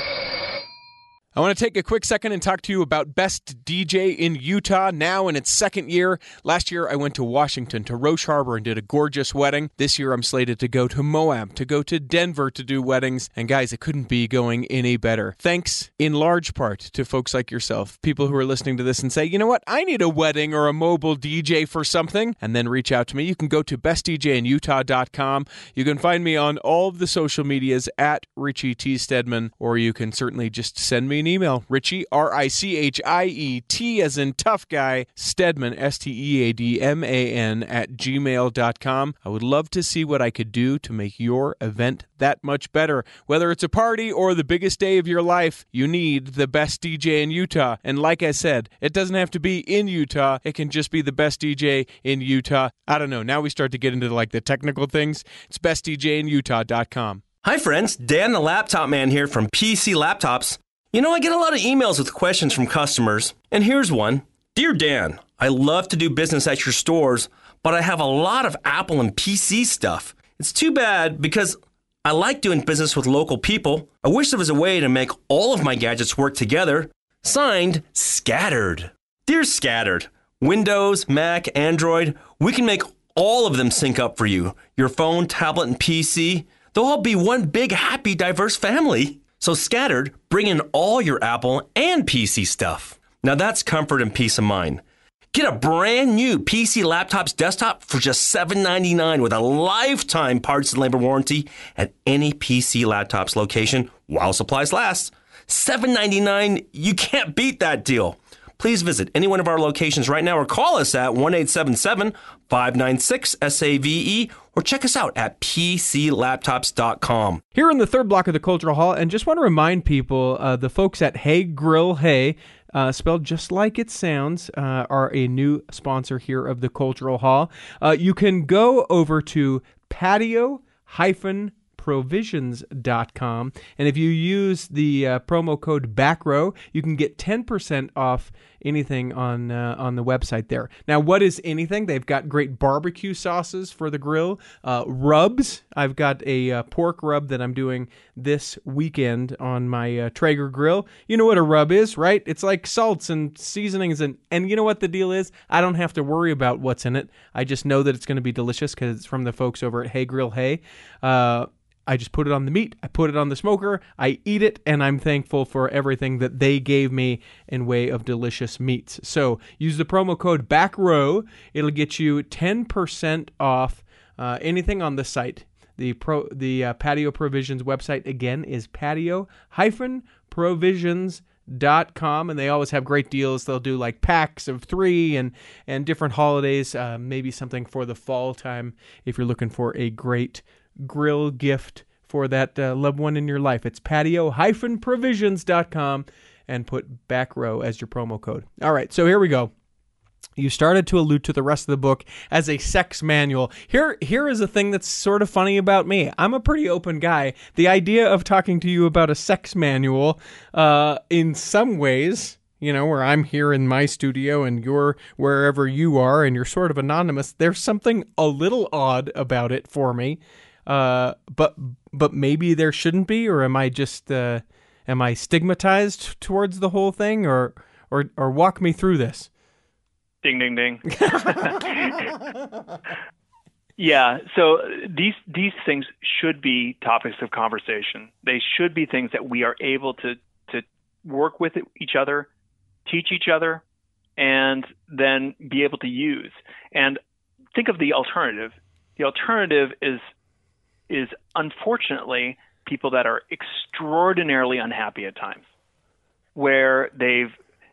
I want to take a quick second and talk to you about Best DJ in Utah, now in its second year. Last year, I went to Washington, to Roche Harbor, and did a gorgeous wedding. This year, I'm slated to go to Moab, to go to Denver to do weddings. And guys, it couldn't be going any better. Thanks, in large part, to folks like yourself, people who are listening to this and say, you know what, I need a wedding or a mobile DJ for something, and then reach out to me. You can go to bestdjinutah.com. You can find me on all of the social medias at Richie T. Stedman, or you can certainly just send me an email, Richie, Richiet, as in tough guy, Stedman, Steadman, at gmail.com. I would love to see what I could do to make your event that much better. Whether it's a party or the biggest day of your life, you need the best DJ in Utah. And like I said, it doesn't have to be in Utah. It can just be the best DJ in Utah. I don't know. Now we start to get into the technical things. It's bestdjinutah.com. Hi, friends. Dan the Laptop Man here from PC Laptops. I get a lot of emails with questions from customers, and here's one. Dear Dan, I love to do business at your stores, but I have a lot of Apple and PC stuff. It's too bad because I like doing business with local people. I wish there was a way to make all of my gadgets work together. Signed, Scattered. Dear Scattered, Windows, Mac, Android, we can make all of them sync up for you. Your phone, tablet, and PC, they'll all be one big, happy, diverse family. So Scattered, bring in all your Apple and PC stuff. Now that's comfort and peace of mind. Get a brand new PC Laptops desktop for just $7.99 with a lifetime parts and labor warranty at any PC Laptops location while supplies last. $7.99, you can't beat that deal. Please visit any one of our locations right now or call us at 1-877-596-SAVE or check us out at PCLaptops.com. Here in the third block of the Cultural Hall, and just want to remind people, the folks at Hey Grill Hey, spelled just like it sounds, are a new sponsor here of the Cultural Hall. You can go over to patio-protection.com patioprovisions.com. And if you use the promo code BACKROW, you can get 10% off anything on the website there. Now, what is anything? They've got great barbecue sauces for the grill, rubs. I've got a pork rub that I'm doing this weekend on my Traeger grill. You know what a rub is, right? It's like salts and seasonings, and you know what the deal is? I don't have to worry about what's in it. I just know that it's going to be delicious because it's from the folks over at Hey Grill Hey. I just put it on the meat, I put it on the smoker, I eat it, and I'm thankful for everything that they gave me in way of delicious meats. So use the promo code BACKROW. It'll get you 10% off anything on the site. The Patio Provisions website, again, is patio-provisions.com, and they always have great deals. They'll do like packs of 3 and different holidays, maybe something for the fall time if you're looking for a great grill gift for that loved one in your life. It's patio-provisions.com and put BACKROW as your promo code. All right, so here we go. You started to allude to the rest of the book as a sex manual. Here is a thing that's sort of funny about me. I'm a pretty open guy. The idea of talking to you about a sex manual, in some ways, you know, where I'm here in my studio and you're wherever you are and you're sort of anonymous, there's something a little odd about it for me. But maybe there shouldn't be, or am I just am I stigmatized towards the whole thing, or walk me through this? Ding, ding, ding. Yeah. So these things should be topics of conversation. They should be things that we are able to work with each other, teach each other, and then be able to use. And think of the alternative. The alternative is unfortunately people that are extraordinarily unhappy at times, where they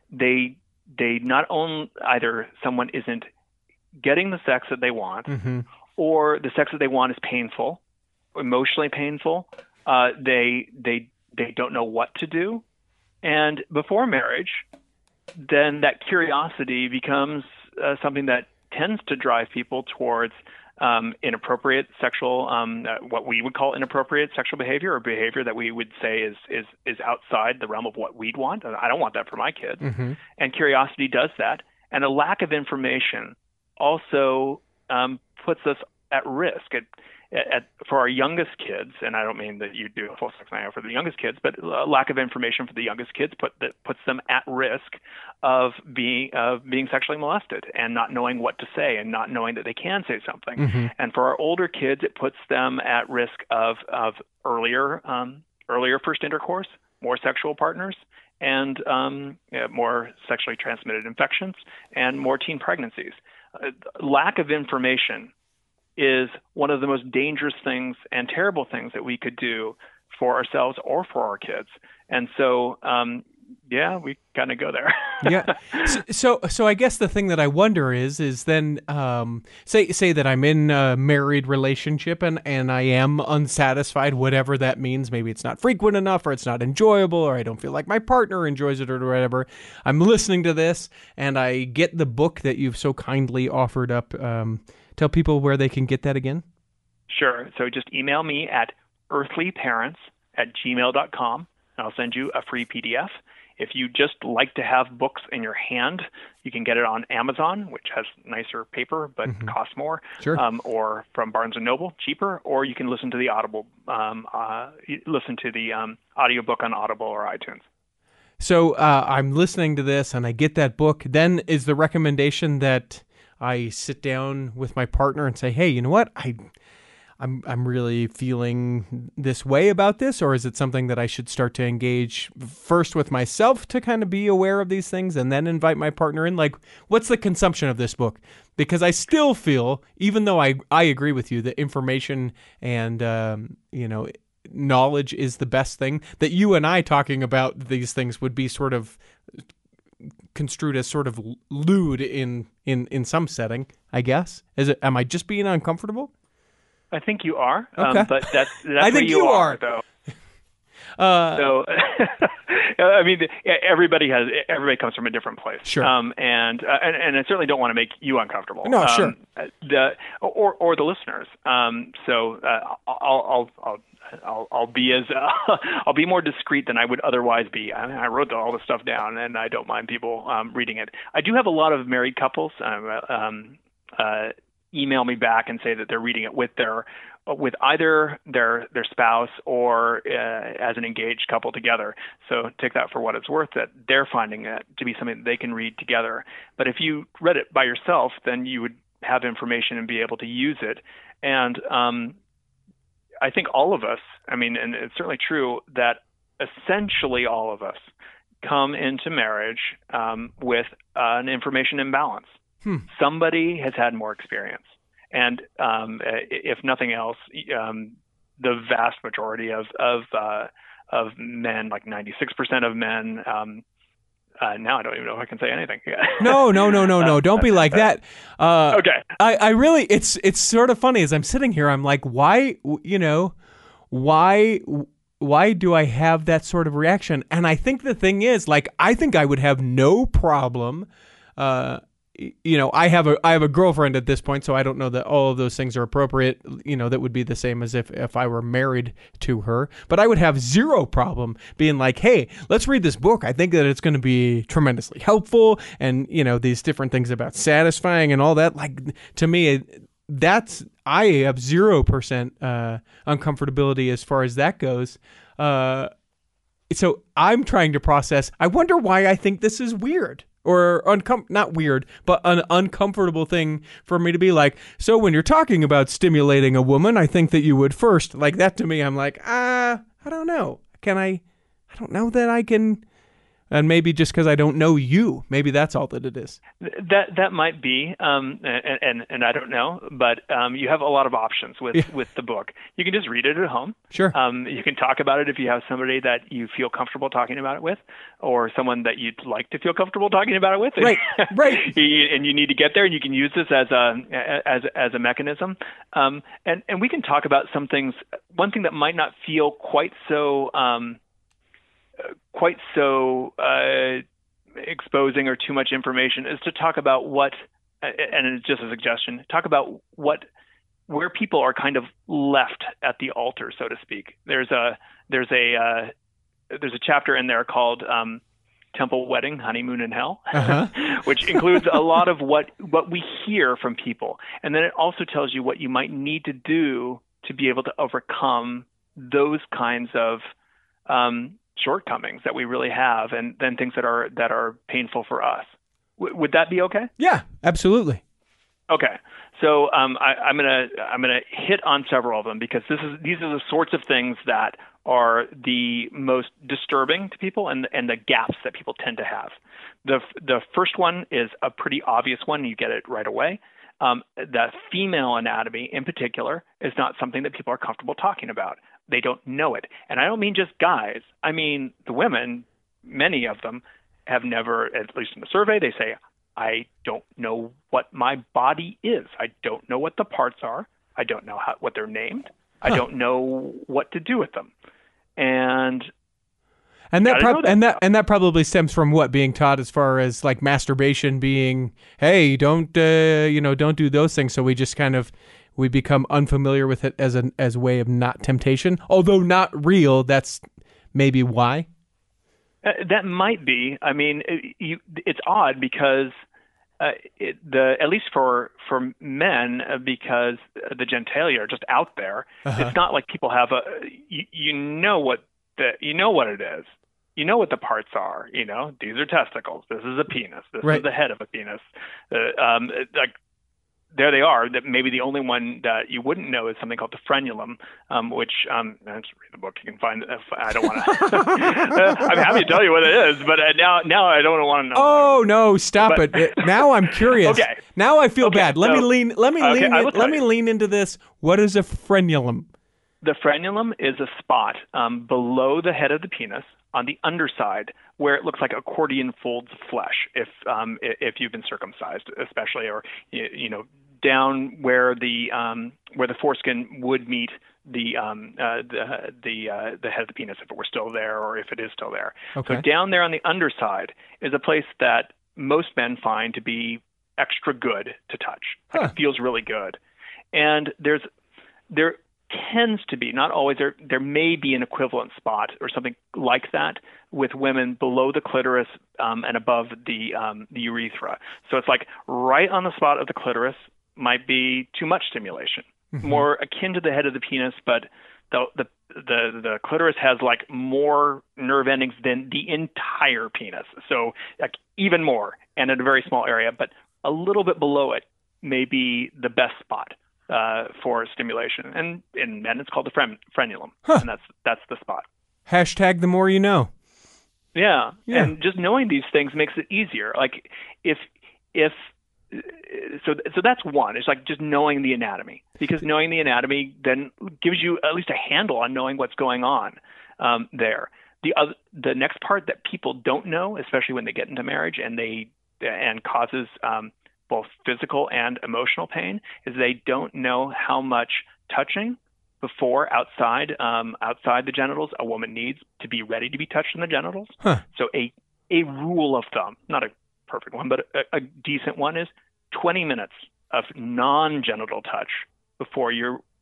not only either someone isn't getting the sex that they want, mm-hmm. or the sex that they want is painful, emotionally painful. They don't know what to do, and before marriage, then that curiosity becomes something that tends to drive people towards inappropriate sexual, what we would call inappropriate sexual behavior, or behavior that we would say is outside the realm of what we'd want. I don't want that for my kids. Mm-hmm. And curiosity does that. And a lack of information also puts us at risk for our youngest kids. And I don't mean that you do a full sex manual for the youngest kids, but a lack of information for the youngest kids puts them at risk of being sexually molested and not knowing what to say and not knowing that they can say something. Mm-hmm. And for our older kids, it puts them at risk of earlier first intercourse, more sexual partners, and more sexually transmitted infections, and more teen pregnancies. Lack of information is one of the most dangerous things and terrible things that we could do for ourselves or for our kids. And so, we kind of go there. Yeah. So I guess the thing that I wonder is then, say that I'm in a married relationship and I am unsatisfied, whatever that means. Maybe it's not frequent enough, or it's not enjoyable, or I don't feel like my partner enjoys it, or whatever. I'm listening to this and I get the book that you've so kindly offered up. Tell people where they can get that again. Sure. So just email me at earthlyparents@gmail.com, and I'll send you a free PDF. If you just like to have books in your hand, you can get it on Amazon, which has nicer paper but mm-hmm. costs more, sure. Or from Barnes & Noble, cheaper, or you can listen to the audiobook on Audible or iTunes. So I'm listening to this and I get that book. Then is the recommendation that I sit down with my partner and say, hey, you know what? I'm really feeling this way about this, or is it something that I should start to engage first with myself to kind of be aware of these things and then invite my partner in? Like, what's the consumption of this book? Because I still feel, even though I agree with you that information and, knowledge is the best thing, that you and I talking about these things would be sort of construed as sort of lewd in some setting, I guess. Am I just being uncomfortable? I think you are. Okay. But that's I think you are though. So, I mean, everybody comes from a different place. Sure. And I certainly don't want to make you uncomfortable. No, sure. Or the listeners. So I'll I'll be as I'll be more discreet than I would otherwise be. I wrote all this stuff down, and I don't mind people reading it. I do have a lot of married couples email me back and say that they're reading it with either their spouse or as an engaged couple together. So take that for what it's worth, that they're finding it to be something that they can read together. But if you read it by yourself, then you would have information and be able to use it. And I think all of us, and it's certainly true that essentially all of us come into marriage with an information imbalance. Somebody has had more experience. And if nothing else, the vast majority of men, like 96% of men, now I don't even know if I can say anything. No. Don't be like that. Okay. I really, it's sort of funny as I'm sitting here. I'm like, why do I have that sort of reaction? And I think the thing is, like, I think I would have no problem. I have a girlfriend at this point, so I don't know that all of those things are appropriate. That would be the same as if I were married to her. But I would have zero problem being like, hey, let's read this book. I think that it's going to be tremendously helpful. And, these different things about satisfying and all that. Like, to me, I have 0% uncomfortability as far as that goes. So I'm trying to process. I wonder why I think this is weird. Or not weird, but an uncomfortable thing for me to be like, so when you're talking about stimulating a woman, I think that you would first, like that to me, I'm like, I don't know. I don't know that I can, and maybe just because I don't know you, maybe that's all that it is. That might be, and I don't know, but you have a lot of options with the book. You can just read it at home. Sure. You can talk about it if you have somebody that you feel comfortable talking about it with, or someone that you'd like to feel comfortable talking about it with. Right. And you need to get there, and you can use this as a mechanism. And we can talk about some things. One thing that might not feel quite so exposing or too much information is to talk about and it's just a suggestion, talk about where people are kind of left at the altar, so to speak. There's a chapter in there called Temple Wedding, Honeymoon in Hell, which includes a lot of what we hear from people. And then it also tells you what you might need to do to be able to overcome those kinds of shortcomings that we really have, and then things that are painful for us. Would that be okay? Yeah, absolutely. Okay, so I'm gonna hit on several of them because these are the sorts of things that are the most disturbing to people and the gaps that people tend to have. The first one is a pretty obvious one. You get it right away. The female anatomy in particular is not something that people are comfortable talking about. They don't know it. And I don't mean just guys. I mean the women, many of them have never, at least in the survey, they say, I don't know what my body is. I don't know what the parts are. I don't know what they're named. I don't know what to do with them. And that probably stems from what being taught as far as like masturbation being, hey, don't do those things. So we just we become unfamiliar with it as a way of not temptation, although not real. That's maybe why. That might be. I mean, it's odd because at least for men, because the genitalia are just out there. It's not like people have you know what it is. You know what the parts are. These are testicles. This is a penis. This is the head of a penis. There they are. That maybe the only one that you wouldn't know is something called the frenulum, which just read the book. You can find. I don't want to. I'm happy to tell you what it is, but now I don't want to know. Oh no! Stop it! Now I'm curious. Okay. Now I feel bad. Let me lean into this. What is a frenulum? The frenulum is a spot below the head of the penis on the underside where it looks like accordion folds of flesh if you've been circumcised, especially, or down where the foreskin would meet the head of the penis if it were still there or if it is still there. Okay. So down there on the underside is a place that most men find to be extra good to touch. Like it feels really good. And tends to be, not always, there may be an equivalent spot or something like that with women below the clitoris and above the urethra. So it's like right on the spot of the clitoris might be too much stimulation, more akin to the head of the penis, but the clitoris has like more nerve endings than the entire penis. So like even more, and in a very small area, but a little bit below it may be the best spot for stimulation. And in men, it's called the frenulum, and that's the spot. Hashtag the more you know. Yeah, and just knowing these things makes it easier. Like so that's one. It's like just knowing the anatomy, because knowing the anatomy then gives you at least a handle on knowing what's going on there. The next part that people don't know, especially when they get into marriage and causes both physical and emotional pain, is they don't know how much touching before outside the genitals a woman needs to be ready to be touched in the genitals. So a rule of thumb, not a perfect one, but a decent one, is 20 minutes of non-genital touch before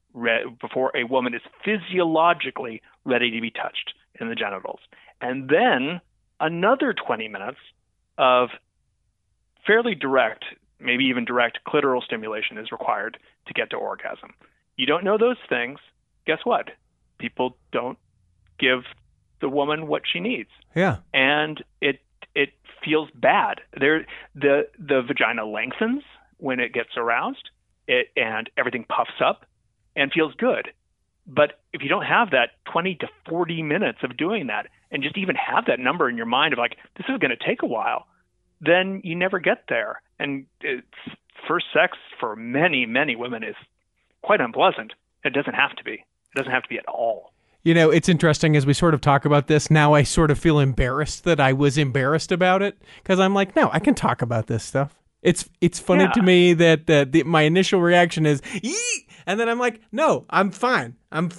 a woman is physiologically ready to be touched in the genitals, and then another 20 minutes of fairly direct, maybe even direct clitoral stimulation is required to get to orgasm. You don't know those things, guess what? People don't give the woman what she needs. Yeah. And it feels bad. The vagina lengthens when it gets aroused, and everything puffs up and feels good. But if you don't have that 20 to 40 minutes of doing that, and just even have that number in your mind of like, this is going to take a while, then you never get there. And first sex for many, many women is quite unpleasant. It doesn't have to be. It doesn't have to be at all. You know, it's interesting as we sort of talk about this. Now I sort of feel embarrassed that I was embarrassed about it, because I'm like, no, I can talk about this stuff. It's funny to me that my initial reaction is, "Yee!" And then I'm like, no, I'm fine.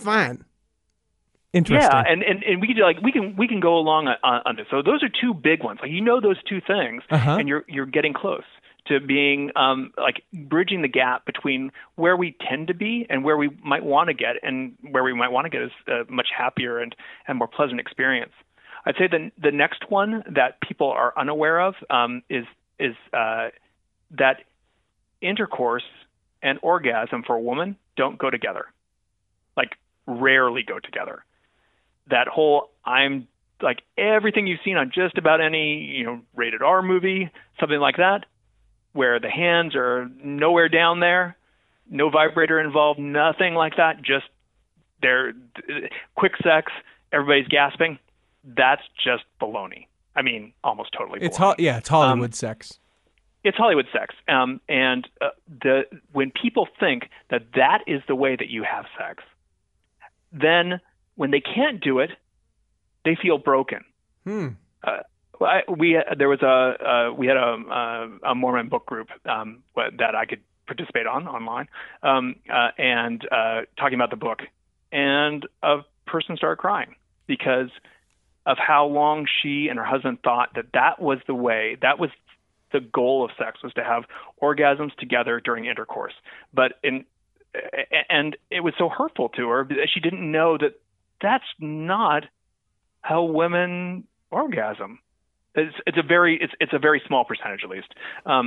Interesting. Yeah, and we can go along on this. So those are two big ones. Like, you know, those two things, and you're getting close to being like bridging the gap between where we tend to be and where we might want to get, and where we might want to get is a much happier and more pleasant experience. I'd say the next one that people are unaware of is that intercourse and orgasm for a woman don't go together. Like, rarely go together. That whole, I'm like everything you've seen on just about any, rated R movie, something like that, where the hands are nowhere down there, no vibrator involved, nothing like that, just they're quick sex, everybody's gasping. That's just baloney. I mean, almost totally baloney. It's Hollywood sex. It's Hollywood sex. When people think that is the way that you have sex, then when they can't do it, they feel broken. We had a Mormon book group that I could participate online, and talking about the book, and a person started crying because of how long she and her husband thought that was the way, that was the goal of sex, was to have orgasms together during intercourse. And it was so hurtful to her that she didn't know that that's not how women orgasm. It's a very small percentage, at least.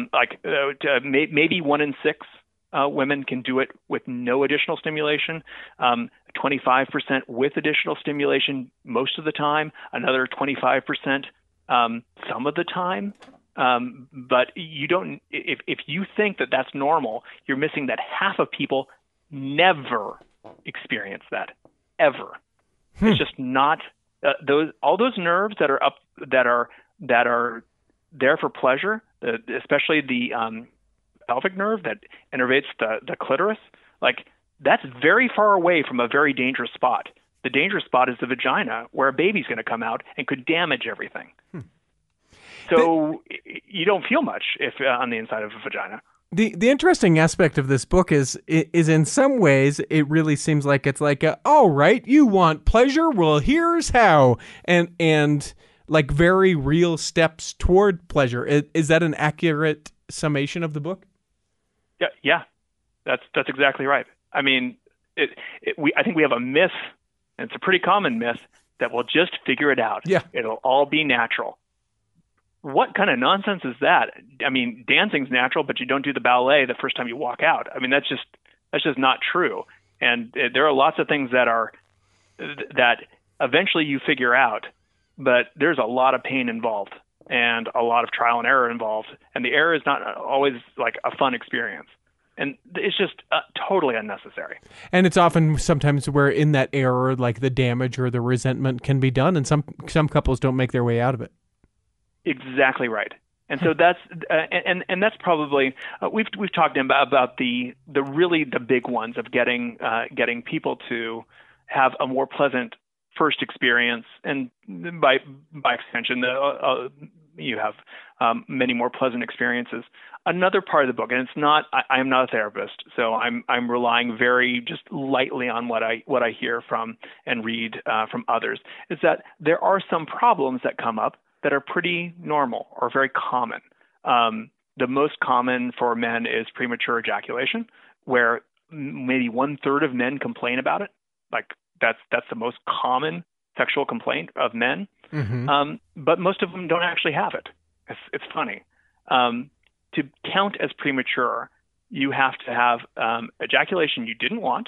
Maybe 1 in 6 women can do it with no additional stimulation. 25% with additional stimulation most of the time. Another 25% some of the time. But you don't. If you think that that's normal, you're missing that half of people never experience that ever. It's just not all those nerves that are up that are there for pleasure, especially the pelvic nerve that innervates the clitoris. Like, that's very far away from a very dangerous spot. The dangerous spot is the vagina, where a baby's going to come out and could damage everything. So you don't feel much if on the inside of a vagina. The interesting aspect of this book is in some ways it really seems like it's like all right, you want pleasure, well, here's how, and like very real steps toward pleasure. Is that an accurate summation of the book? Yeah, that's exactly right. I mean, I think we have a myth, and it's a pretty common myth, that we'll just figure it out. Yeah. It'll all be natural. What kind of nonsense is that? I mean, dancing's natural, but you don't do the ballet the first time you walk out. I mean, that's just not true. And there are lots of things that eventually you figure out, but there's a lot of pain involved and a lot of trial and error involved. And the error is not always like a fun experience. And it's just totally unnecessary. And it's often sometimes where in that error, like the damage or the resentment can be done, and some couples don't make their way out of it. Exactly right. And so that's and that's probably we've talked about the really the big ones of getting people to have a more pleasant first experience, and by extension, you have many more pleasant experiences. Another part of the book, and it's not, I am not a therapist, so I'm relying very just lightly on what I hear from and read from others, is that there are some problems that come up that are pretty normal or very common. The most common for men is premature ejaculation, where maybe 1/3 of men complain about it. Like that's the most common sexual complaint of men. Mm-hmm. But most of them don't actually have it. It's funny. To count as premature, you have to have ejaculation you didn't want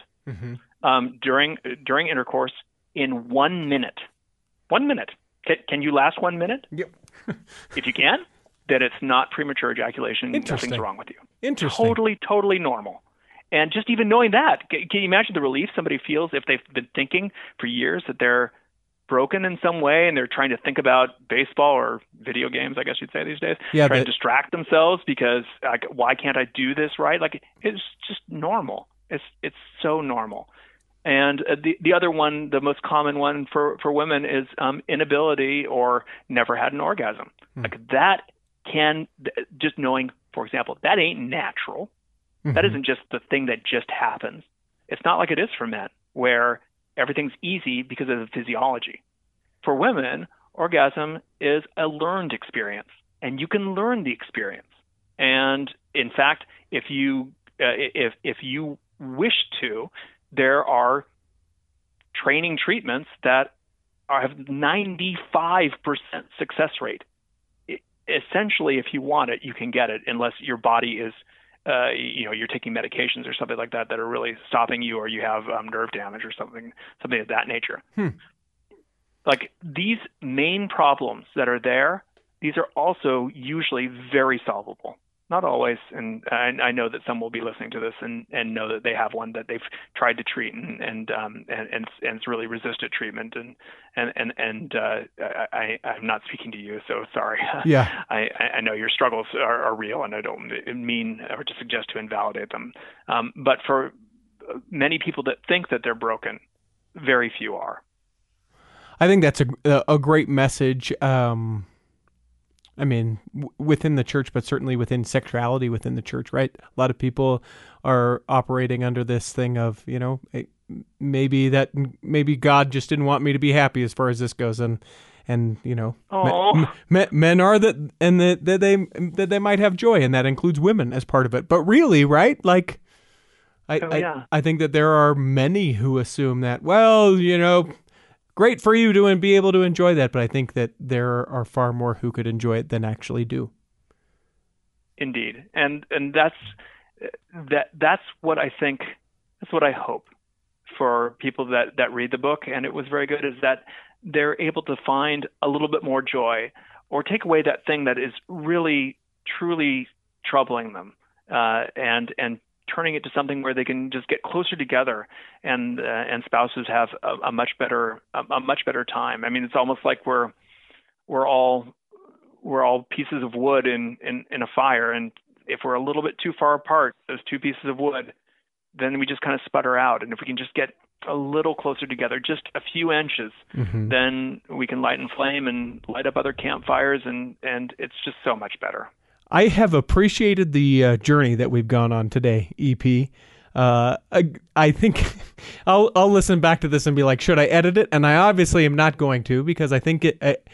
during intercourse in 1 minute. 1 minute. Can you last 1 minute? Yep. If you can, then it's not premature ejaculation. Nothing's wrong with you. Interesting. Totally normal. And just even knowing that, can you imagine the relief somebody feels if they've been thinking for years that they're broken in some way and they're trying to think about baseball or video games, I guess you'd say these days, trying to distract themselves because like, why can't I do this right? Like it's just normal. It's so normal. And the other one, the most common one for women is inability or never had an orgasm. Like that just knowing, for example, that ain't natural. That isn't just the thing that just happens. It's not like it is for men where everything's easy because of the physiology. For women, orgasm is a learned experience, and you can learn the experience. And in fact, if you wish to, there are training treatments that have 95% success rate. Essentially, if you want it, you can get it, unless your body is, you're taking medications or something like that that are really stopping you, or you have nerve damage or something of that nature. Like these main problems that are there, these are also usually very solvable. Not always, and I know that some will be listening to this and know that they have one that they've tried to treat and it's really resisted treatment I'm not speaking to you, so sorry. Yeah, I know your struggles are real, and I don't mean or to suggest to invalidate them. But for many people that think that they're broken, very few are. I think that's a great message. I mean, within the church, but certainly within sexuality within the church, right? A lot of people are operating under this thing of, maybe God just didn't want me to be happy as far as this goes, and men are that, and that they might have joy, and that includes women as part of it. But really, right? Like, I think that there are many who assume that, well, great for you to be able to enjoy that, but I think that there are far more who could enjoy it than actually do. Indeed, and that's what I think. That's what I hope for people that read the book. And it was very good, is that they're able to find a little bit more joy, or take away that thing that is really truly troubling them, and turning it to something where they can just get closer together, and spouses have a much better time. I mean, it's almost like we're all pieces of wood in a fire, and if we're a little bit too far apart, those two pieces of wood, then we just kind of sputter out. And if we can just get a little closer together, just a few inches, then we can light and flame and light up other campfires, and it's just so much better. I have appreciated the journey that we've gone on today, EP. I think I'll listen back to this and be like, should I edit it? And I obviously am not going to, because I think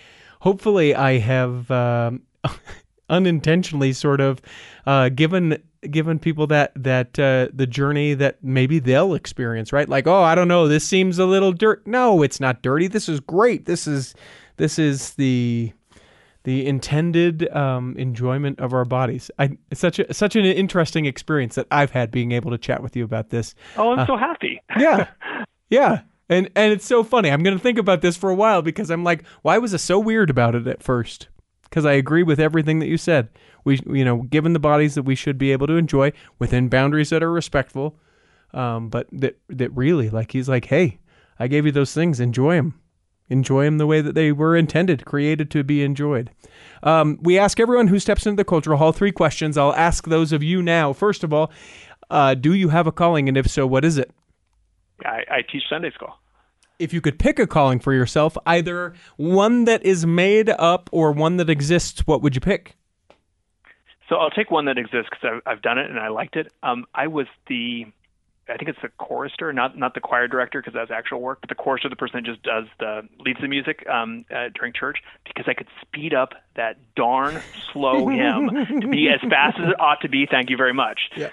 hopefully I have unintentionally sort of given giving people that the journey that maybe they'll experience, right? Like, oh, I don't know, this seems a little dirt. No, it's not dirty. This is great. This is the intended enjoyment of our bodies. It's such an interesting experience that I've had being able to chat with you about this. Oh, I'm so happy. Yeah. And it's so funny. I'm going to think about this for a while because I'm like, why was I so weird about it at first? Because I agree with everything that you said. We, given the bodies that we should be able to enjoy within boundaries that are respectful, but that really, like, he's like, hey, I gave you those things. Enjoy them. Enjoy them the way that they were intended, created to be enjoyed. We ask everyone who steps into the Cultural Hall 3 questions. I'll ask those of you now. First of all, do you have a calling? And if so, what is it? I teach Sunday school. If you could pick a calling for yourself, either one that is made up or one that exists, what would you pick? So I'll take one that exists because I've done it and I liked it. I was I think it's the chorister, not the choir director because that's actual work, but the chorister, the person that just leads the music during church, because I could speed up that darn slow hymn to be as fast as it ought to be. Thank you very much. Yeah.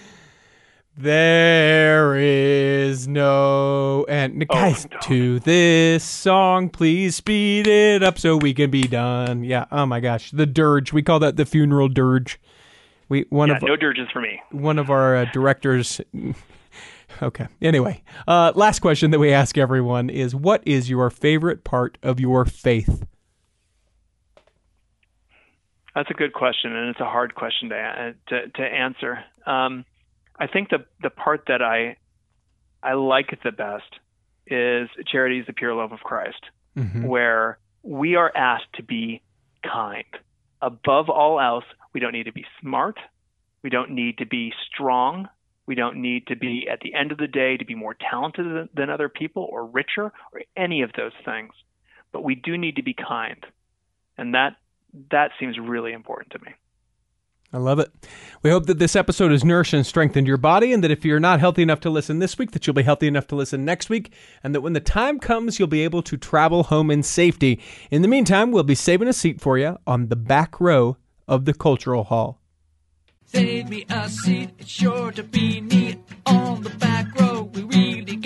There is no end. Guys, to this song, please speed it up so we can be done. Yeah. Oh my gosh, the dirge. We call that the funeral dirge. No dirges for me. One of our directors. Okay. Anyway, last question that we ask everyone is: what is your favorite part of your faith? That's a good question, and it's a hard question to answer. I think the part that I like the best is Charity is the Pure Love of Christ, where we are asked to be kind. Above all else, we don't need to be smart. We don't need to be strong. We don't need to be, at the end of the day, to be more talented than other people or richer or any of those things. But we do need to be kind. And that seems really important to me. I love it. We hope that this episode has nourished and strengthened your body, and that if you're not healthy enough to listen this week, that you'll be healthy enough to listen next week, and that when the time comes, you'll be able to travel home in safety. In the meantime, we'll be saving a seat for you on the back row of the Cultural Hall. Save me a seat, it's sure to be neat on the back row. We really